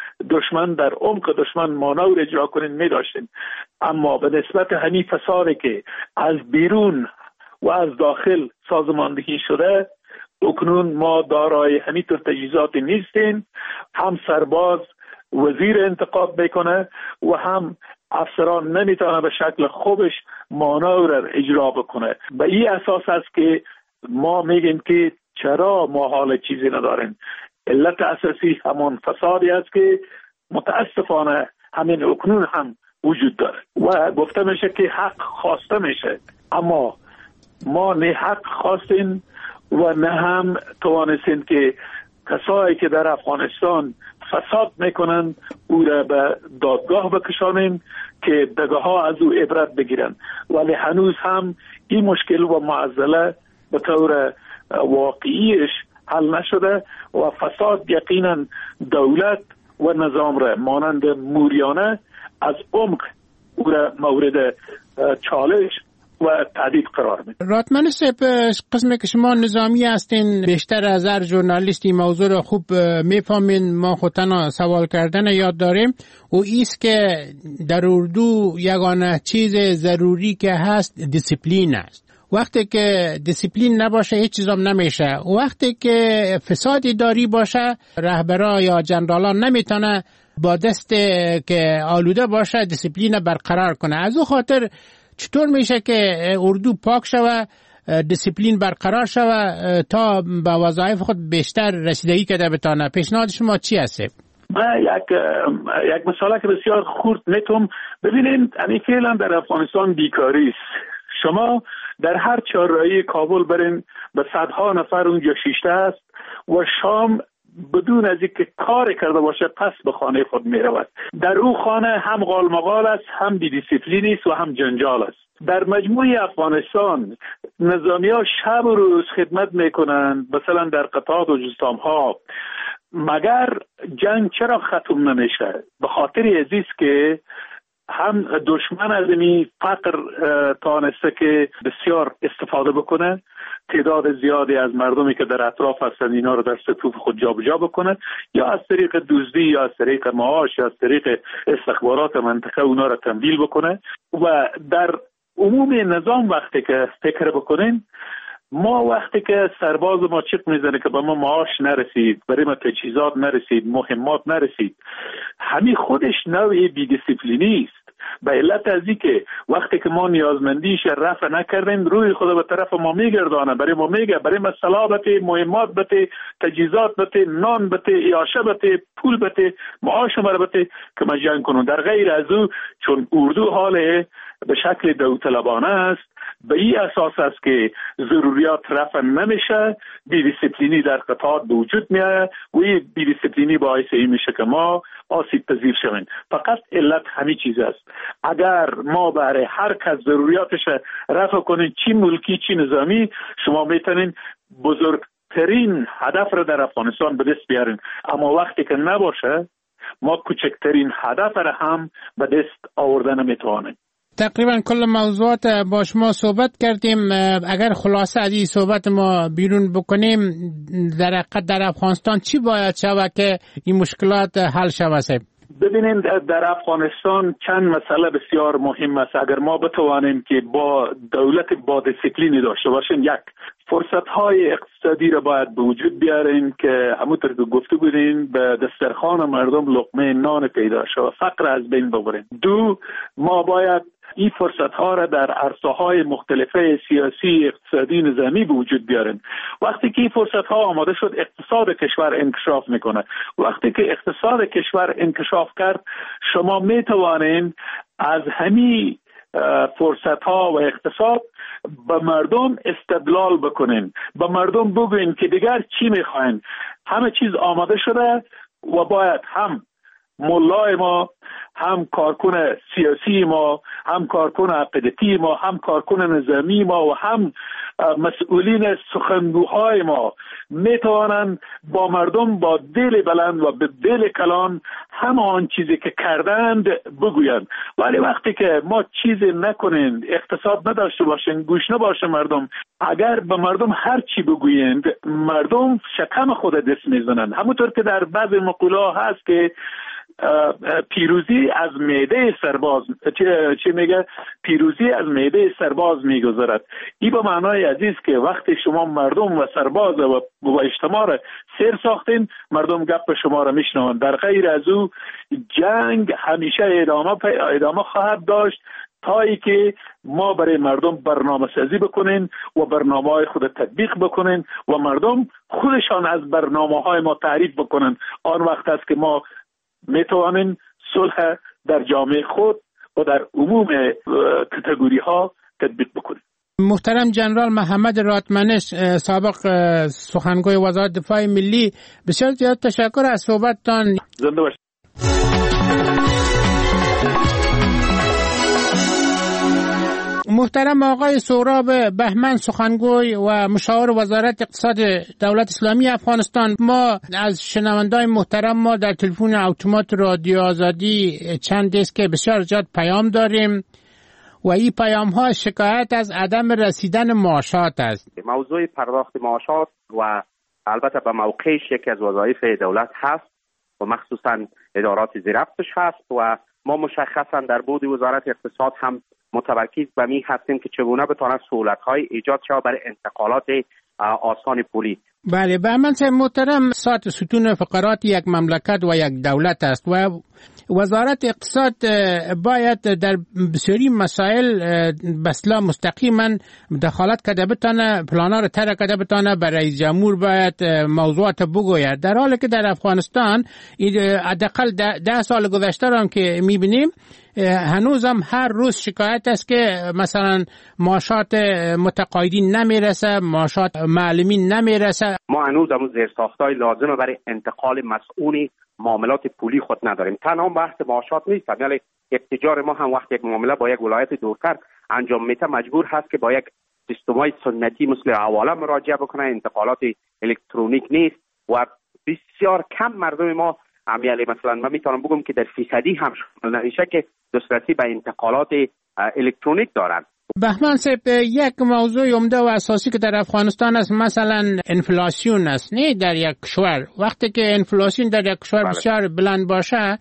دشمن در عمق دشمن مانور اجرا کنیم می داشتیم. اما به نسبت همین فسادی که از بیرون و از داخل سازماندهی شده، اکنون ما دارای همینطور تجهیزاتی نیستیم. هم سرباز وزیر انتقاد میکنه و هم افسران نمیتونه به شکل خوبش مانور اجرا بکنه. به این اساس است که ما میگیم که چرا ما حال چیزی نداریم. علت اساسی همان فسادی است که متاسفانه همین اکنون هم وجود داره و گفته میشه که حق خواسته میشه، اما ما نه حق خواستیم و نه هم توانستیم که کسایی که در افغانستان فساد میکنن او را به دادگاه بکشانیم که دگاه ها از او عبرت بگیرن. ولی هنوز هم این مشکل و معضله به طور واقعیش حل نشده و فساد یقینا دولت و نظام را مانند موریانه از عمق او را مورد چالش و تهدید قرار میده. راتمن صاحب، قسمی که شما نظامی هستین بیشتر از هر ژورنالیستی موضوع رو خوب میفهمین. ما خودتان سوال کردن یاد داریم و ایست که در اردو یگانه چیز ضروری که هست دیسیپلین است. وقتی که دیسیپلین نباشه هیچ چیزام نمیشه. وقتی که فساد اداری باشه رهبرا یا جنرالان نمیتونه با دست که آلوده باشه دیسیپلین برقرار کنه. از او خاطر چطور میشه که اردو پاک شوه، دیسیپلین برقرار شوه تا به وظایف خود بیشتر رسیدگی کرده بتانه؟ پیشنهاد شما چی هست؟ من یک یک مثاله که بسیار خورد میتونم. ببینید یعنی فعلا در افغانستان بیکاری است. شما در هر چهارراهی کابل برین به صدها نفر اونجا شیشته است و شام بدون از اینکه کار کرده باشه پس به خانه خود می رود. در او خانه هم غالمغال است، هم بی دیسیپلین است و هم جنجال است. در مجموعه افغانستان نظامی ها شب و روز خدمت میکنند، مثلا در قطعات و جستام ها. مگر جنگ چرا ختم نمیشه؟ به خاطر عزیز که هم دشمن از این فقر تانسته که بسیار استفاده بکنه، تعداد زیادی از مردمی که در اطراف هستند اینا رو در صفوف خود جابجا بکنه، یا از طریق دزدی یا از طریق معاش یا از طریق استخبارات منطقه اونا رو تمویل بکنه. و در عموم نظام وقتی که فکر بکنین، ما وقتی که سرباز ما چیق میزنه که به ما معاش نرسید، برای ما تجهیزات نرسید، مهمات نرسید، همین خودش نوعی بی‌دیسیپلینی است. به علت از این که وقتی که ما نیازمندیش رفع نکردیم، روی خود به طرف ما میگردانه، برای ما میگه برای ما سلاح بته، مهمات بته، تجهیزات بته، نان بته، عیاشه بته، پول بته، معاش ما بته که ما جنگ کنون. در غیر از او چون اردو حال به شکل داوطلبانه است، به این اساس است که ضروریات رفع نمیشه، بی‌دیسیپلینی در قطعات به وجود میاد و این بی‌دیسیپلینی باعث این میشه که ما آسیب پذیر شویم. فقط علت همین چیز است. اگر ما برای هر کس ضروریاتش رفع کنیم، چی ملکی چی نظامی، شما میتونین بزرگترین هدف را در افغانستان به دست بیارین. اما وقتی که نباشه، ما کوچکترین هدف را هم به دست آوردن نمیتوانیم. تقریبا کل موضوعات با شما صحبت کردیم. اگر خلاصه از این صحبت ما بیرون بکنیم، در حقیقت در افغانستان چی باید شود که این مشکلات حل شود؟ ببینید، در افغانستان چند مسئله بسیار مهم است. اگر ما بتوانیم که با دولت با دیسیپلینی داشته باشیم، یک فرصت‌های اقتصادی را باید به وجود بیاریم که همونطور که گفته بودیم به دسترخوان مردم لقمه نان پیدا شود، فقر از بین ببریم. دو، ما باید این فرصت ها را در عرصه های مختلفه سیاسی، اقتصادی، نظامی به وجود بیارن. وقتی که این فرصت ها آماده شد، اقتصاد کشور انکشاف میکنه. وقتی که اقتصاد کشور انکشاف کرد، شما میتوانین از همین فرصت ها و اقتصاد به مردم استدلال بکنین، به مردم بگوین که دیگر چی میخواین. همه چیز آماده شده و باید هم مولای ما، هم کارکن سیاسی ما، هم کارکن عقیدتی ما، هم کارکن نظامی ما و هم مسئولین سخنگوهای ما میتوانند با مردم با دل بلند و به دل کلان همه آن چیزی که کردند بگویند. ولی وقتی که ما چیزی نکنیم، اقتصاد نداشته باشیم، گوش نباشه مردم، اگر به مردم هر چی بگویند، مردم شکم خود دست میزنند. همونطور که در بعض مقوله هست که پیروزی از معده سرباز چی میگه؟ پیروزی از معده سرباز میگذرد. این به معنای عزیز که وقتی شما مردم و سرباز و, و اجتماع را سیر ساختین، مردم گپ شما را میشنون. در غیر از او جنگ همیشه ادامه ادامه خواهد داشت تا ای که ما برای مردم برنامه سازی بکنین و برنامه های خود تطبیق بکنین و مردم خودشان از برنامه های ما تعریف بکنن. آن وقت است که ما میتوانیم صلح در جامعه خود و در عموم کاتگوری ها تطبیق بکنیم. محترم جنرال محمد راتمنش، سابق سخنگوی وزارت دفاع ملی، بسیار زیاد تشکر از صحبتتان. زنده باشید. محترم آقای سهراب بهمن، سخنگوی و مشاور وزارت اقتصاد دولت اسلامی افغانستان، ما از شنوندگان محترم ما در تلفن اتومات رادیو آزادی چند است که بسیار زیاد پیام داریم و این پیام ها شکایت از عدم رسیدن معاشات است. موضوع پرداخت معاشات و البته به موقعش یکی از وظایف دولت هست و مخصوصا ادارات زیربطش هست و ما مشخصا در بود وزارت اقتصاد هم متمرکز به می هستیم که چگونه بتواند سهولت‌های ایجاد شود برای انتقالات آسان پولی. بله، به من محترم، سات ستون فقرات یک مملکت و یک دولت است و وزارت اقتصاد باید در بسیاری مسائل بسلا مستقیما دخالت کرده بتانه، پلانا را طرح کرده بتانه، برای جمهور باید موضوعات بگوید، در حالی که در افغانستان حداقل ده سال گذشته را هم که میبینیم هنوزم هر روز شکایت است که مثلا معاشات متقاعدین نمیرسه، معاشات معلمین نمیرسه. ما هنوز هم زیرساخت‌های لازم برای انتقال مسئول معاملات پولی خود نداریم. تنها بحث معاشات نیست، یعنی اتجار ما هم وقتی یک معامله با یک ولایت دورتر انجام میده مجبور هست که با یک سیستم‌های سنتی مثل حواله مراجعه بکنه. انتقالات الکترونیک نیست و بسیار کم مردم ما عملی مثلا من میتونم بگم که در فیصدی هم نمیشه که دسترسی به انتقالات الکترونیک دارند. بهمن صاحب، یک موضوع عمده و اساسی که در افغانستان است مثلا انفلاسیون است، نه در یک کشور. وقتی که انفلاسیون در یک کشور بسیار بلند باشه،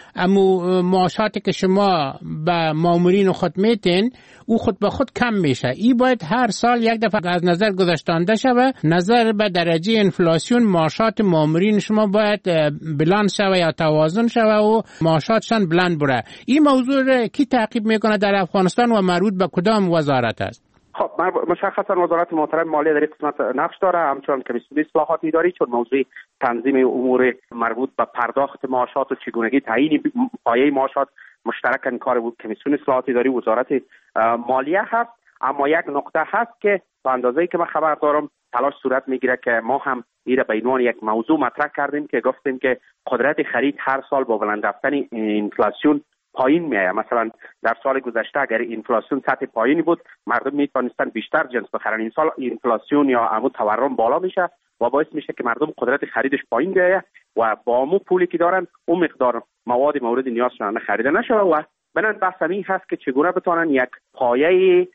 اما معاشاتی که شما به مامورین خود میتین او خود به خود کم میشه. این باید هر سال یک دفعه از نظر گذاشتنده شود. نظر به درجه انفلاسیون معاشات مامورین شما باید بلند شود یا توازن شود و معاشاتشان بلند بره. این موضوع را کی تعقیب میکنه در افغانستان و مربوط به کدام وزارت است؟ خب مشخصا وزارت محترم مالیه در این قسمت نقش داره، همچنان کمیسیون اصلاحات اداری، چون موضوع تنظیم امور مربوط به پرداخت معاشات و چگونگی تعیین پایه معاشات مشترکاً کار بود کمیسیون اصلاحات اداری وزارت مالیه هست. اما یک نقطه هست که تا اندازه‌ای که من خبر دارم تلاش صورت میگیره که ما هم این به عنوان یک موضوع مطرح کردیم که گفتیم که قدرت خرید هر سال با بلند رفتن اینفلاسیون پایین میایه. مثلا در سال گذشته اگر اینفلاسیون سطح پایینی بود مردم میتونستن بیشتر جنس بخرن. این سال اینفلاسیون یا عمو تورم بالا میشه و باعث میشه که مردم قدرت خریدش پایین بیایه و با عمو پولی که دارن اون مقدار مواد مورد نیازشون خریده نشه و بنان بحث این هست که چگونه بتونن یک پایه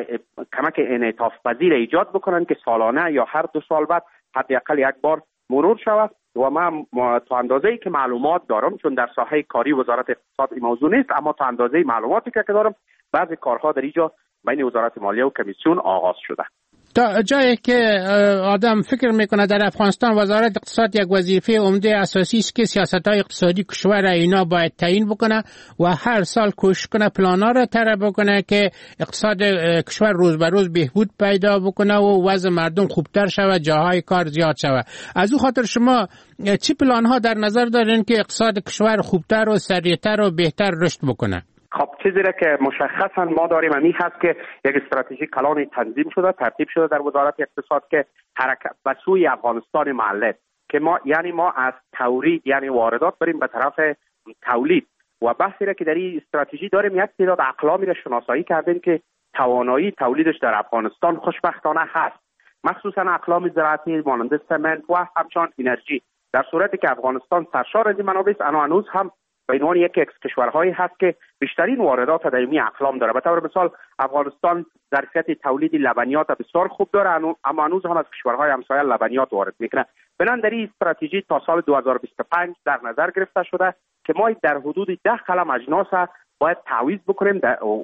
کمک انعطاف پذیر ایجاد بکنن که سالانه یا هر دو سال بعد حداقل یک بار مرور شود. و من تا اندازه‌ای که معلومات دارم، چون در ساحه کاری وزارت اقتصاد این موضوع نیست، اما تا اندازه معلوماتی که دارم بعضی کارها در اینجا بین وزارت مالیه و کمیسیون آغاز شده. تا جایی که آدم فکر میکنه در افغانستان وزارت اقتصاد یک وظیفه عمده اساسی است که سیاست‌های اقتصادی کشور اینا باید تعیین بکنه و هر سال کوشش کنه پلانا را طرح بکنه که اقتصاد کشور روز به روز بهبود پیدا بکنه و وضع مردم خوبتر شود، جاهای کار زیاد شود. از او خاطر شما چه پلان‌ها در نظر دارین که اقتصاد کشور خوبتر و سریعتر و بهتر رشد بکنه؟ خب چیزی را که مشخصا ما داریم همین هست که یک استراتژی کلان تنظیم شده، ترتیب شده در وزارت اقتصاد که حرکت به سوی افغانستان معلق، که ما یعنی ما از تولید یعنی واردات بریم به طرف تولید. و بحثی را که در این استراتژی داریم یک تعداد اقلامی را شناسایی کردیم که توانایی تولیدش در افغانستان خوشبختانه هست، مخصوصا اقلام زراعتی مانند سمنت و همچنان انرژی. در صورتی که افغانستان سرشار از این منابع است، اما هنوز هم به عنوان یکی از کشورهایی هست که بیشترین واردات در این اقلام داره. به طور مثال افغانستان ظرفیت تولید لبنیات بسیار خوب داره، اما هنوز هم از کشورهای همسایه لبنیات وارد میکنه. بنابراین در این استراتژی تا سال دو هزار و بیست و پنج در نظر گرفته شده که ما در حدود ده قلم اجناس باید تعویض بکنیم،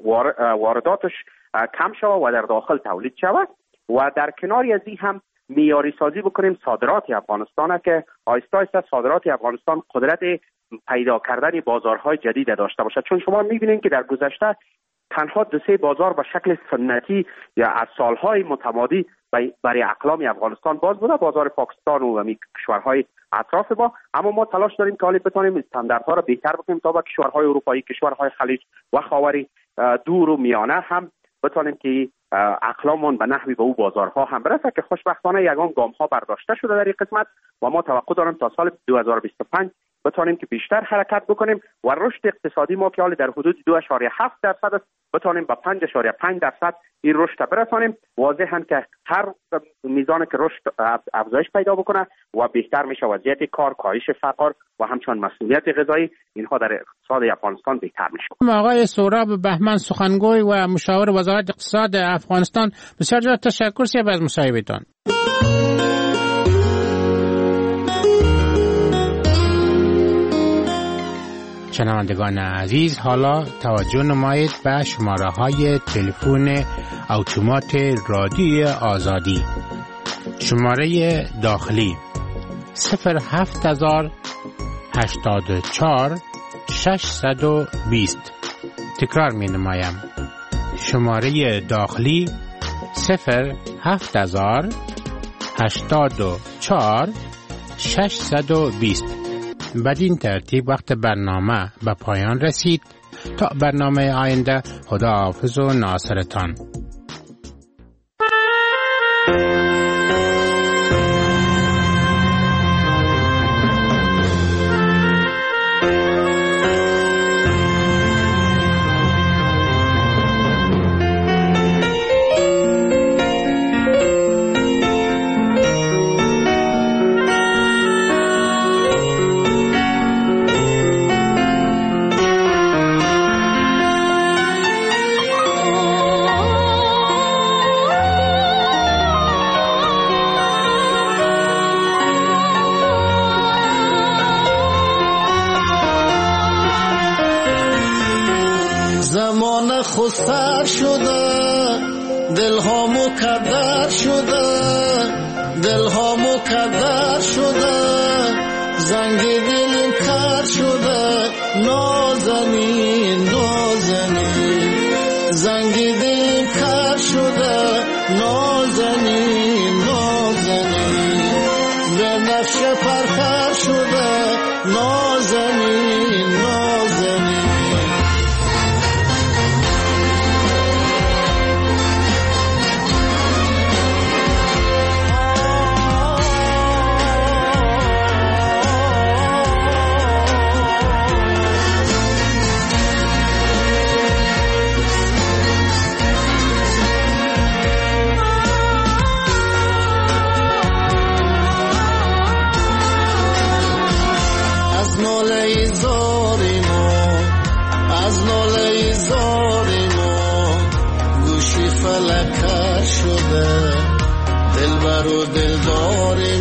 وارداتش کم شود و در داخل تولید شود و در کناری از این هم معیاری سازی بکنیم صادرات افغانستان که آهسته آهسته صادرات افغانستان قدرت پیدا کردن بازارهای جدید داشته باشه. چون شما می‌بینید که در گذشته تنها دو سه بازار به شکل سنتی یا از سالهای متمادی برای اقلام افغانستان باز بوده، بازار پاکستان و همین کشورهای اطراف ما. اما ما تلاش داریم که حالا بتونیم استانداردها را بهتر بکنیم تا با کشورهای اروپایی، کشورهای خلیج و خاوری دور و میانه هم بتونیم که اقلامون به نحوی به او بازارها هم برسه که خوشبختانه یگان گام ها برداشته شده در این قسمت و ما توقع داریم تا سال دو هزار و بیست و پنج بتونیم که بیشتر حرکت بکنیم و رشد اقتصادی ما که حالا در حدود دو اشاریه هفت درصد است بتونیم به پنج اشاریه پنج درصد این رشد برسانیم. واضحاً که هر میزان که رشد افزایش پیدا بکنه و بهتر میشه وضعیت کار، کاهش فقر و همچنین مسئولیت غذایی، اینها در اقتصاد افغانستان بهتر میشه. آقای سهراب بهمن، سخنگوی و مشاور وزارت اقتصاد افغانستان، بسیار زیاد تشکر سیاب از مصاحبهتان. شنوندگان عزیز، حالا توجه نمایید به شماره های تلفن اتومات رادیو آزادی. شماره داخلی صفر هفت هزار هشتاد و چهار ششصد و بیست. تکرار می نمایم. شماره داخلی صفر هفت هزار هشتاد و چهار ششصد و بیست. بدین ترتیب وقت برنامه به پایان رسید. تا برنامه آینده، خداحافظ و ناصرتان. زمان خسر شده، دل ها مکدر شده، دل ها مکدر شده، زنگ دل کر شده، نازنین نازنین، زنگ دل کر شده، نازنین نازنین، به نقش پرکر شده، نازنین نازنین. فلک شده، دلبر و دلدار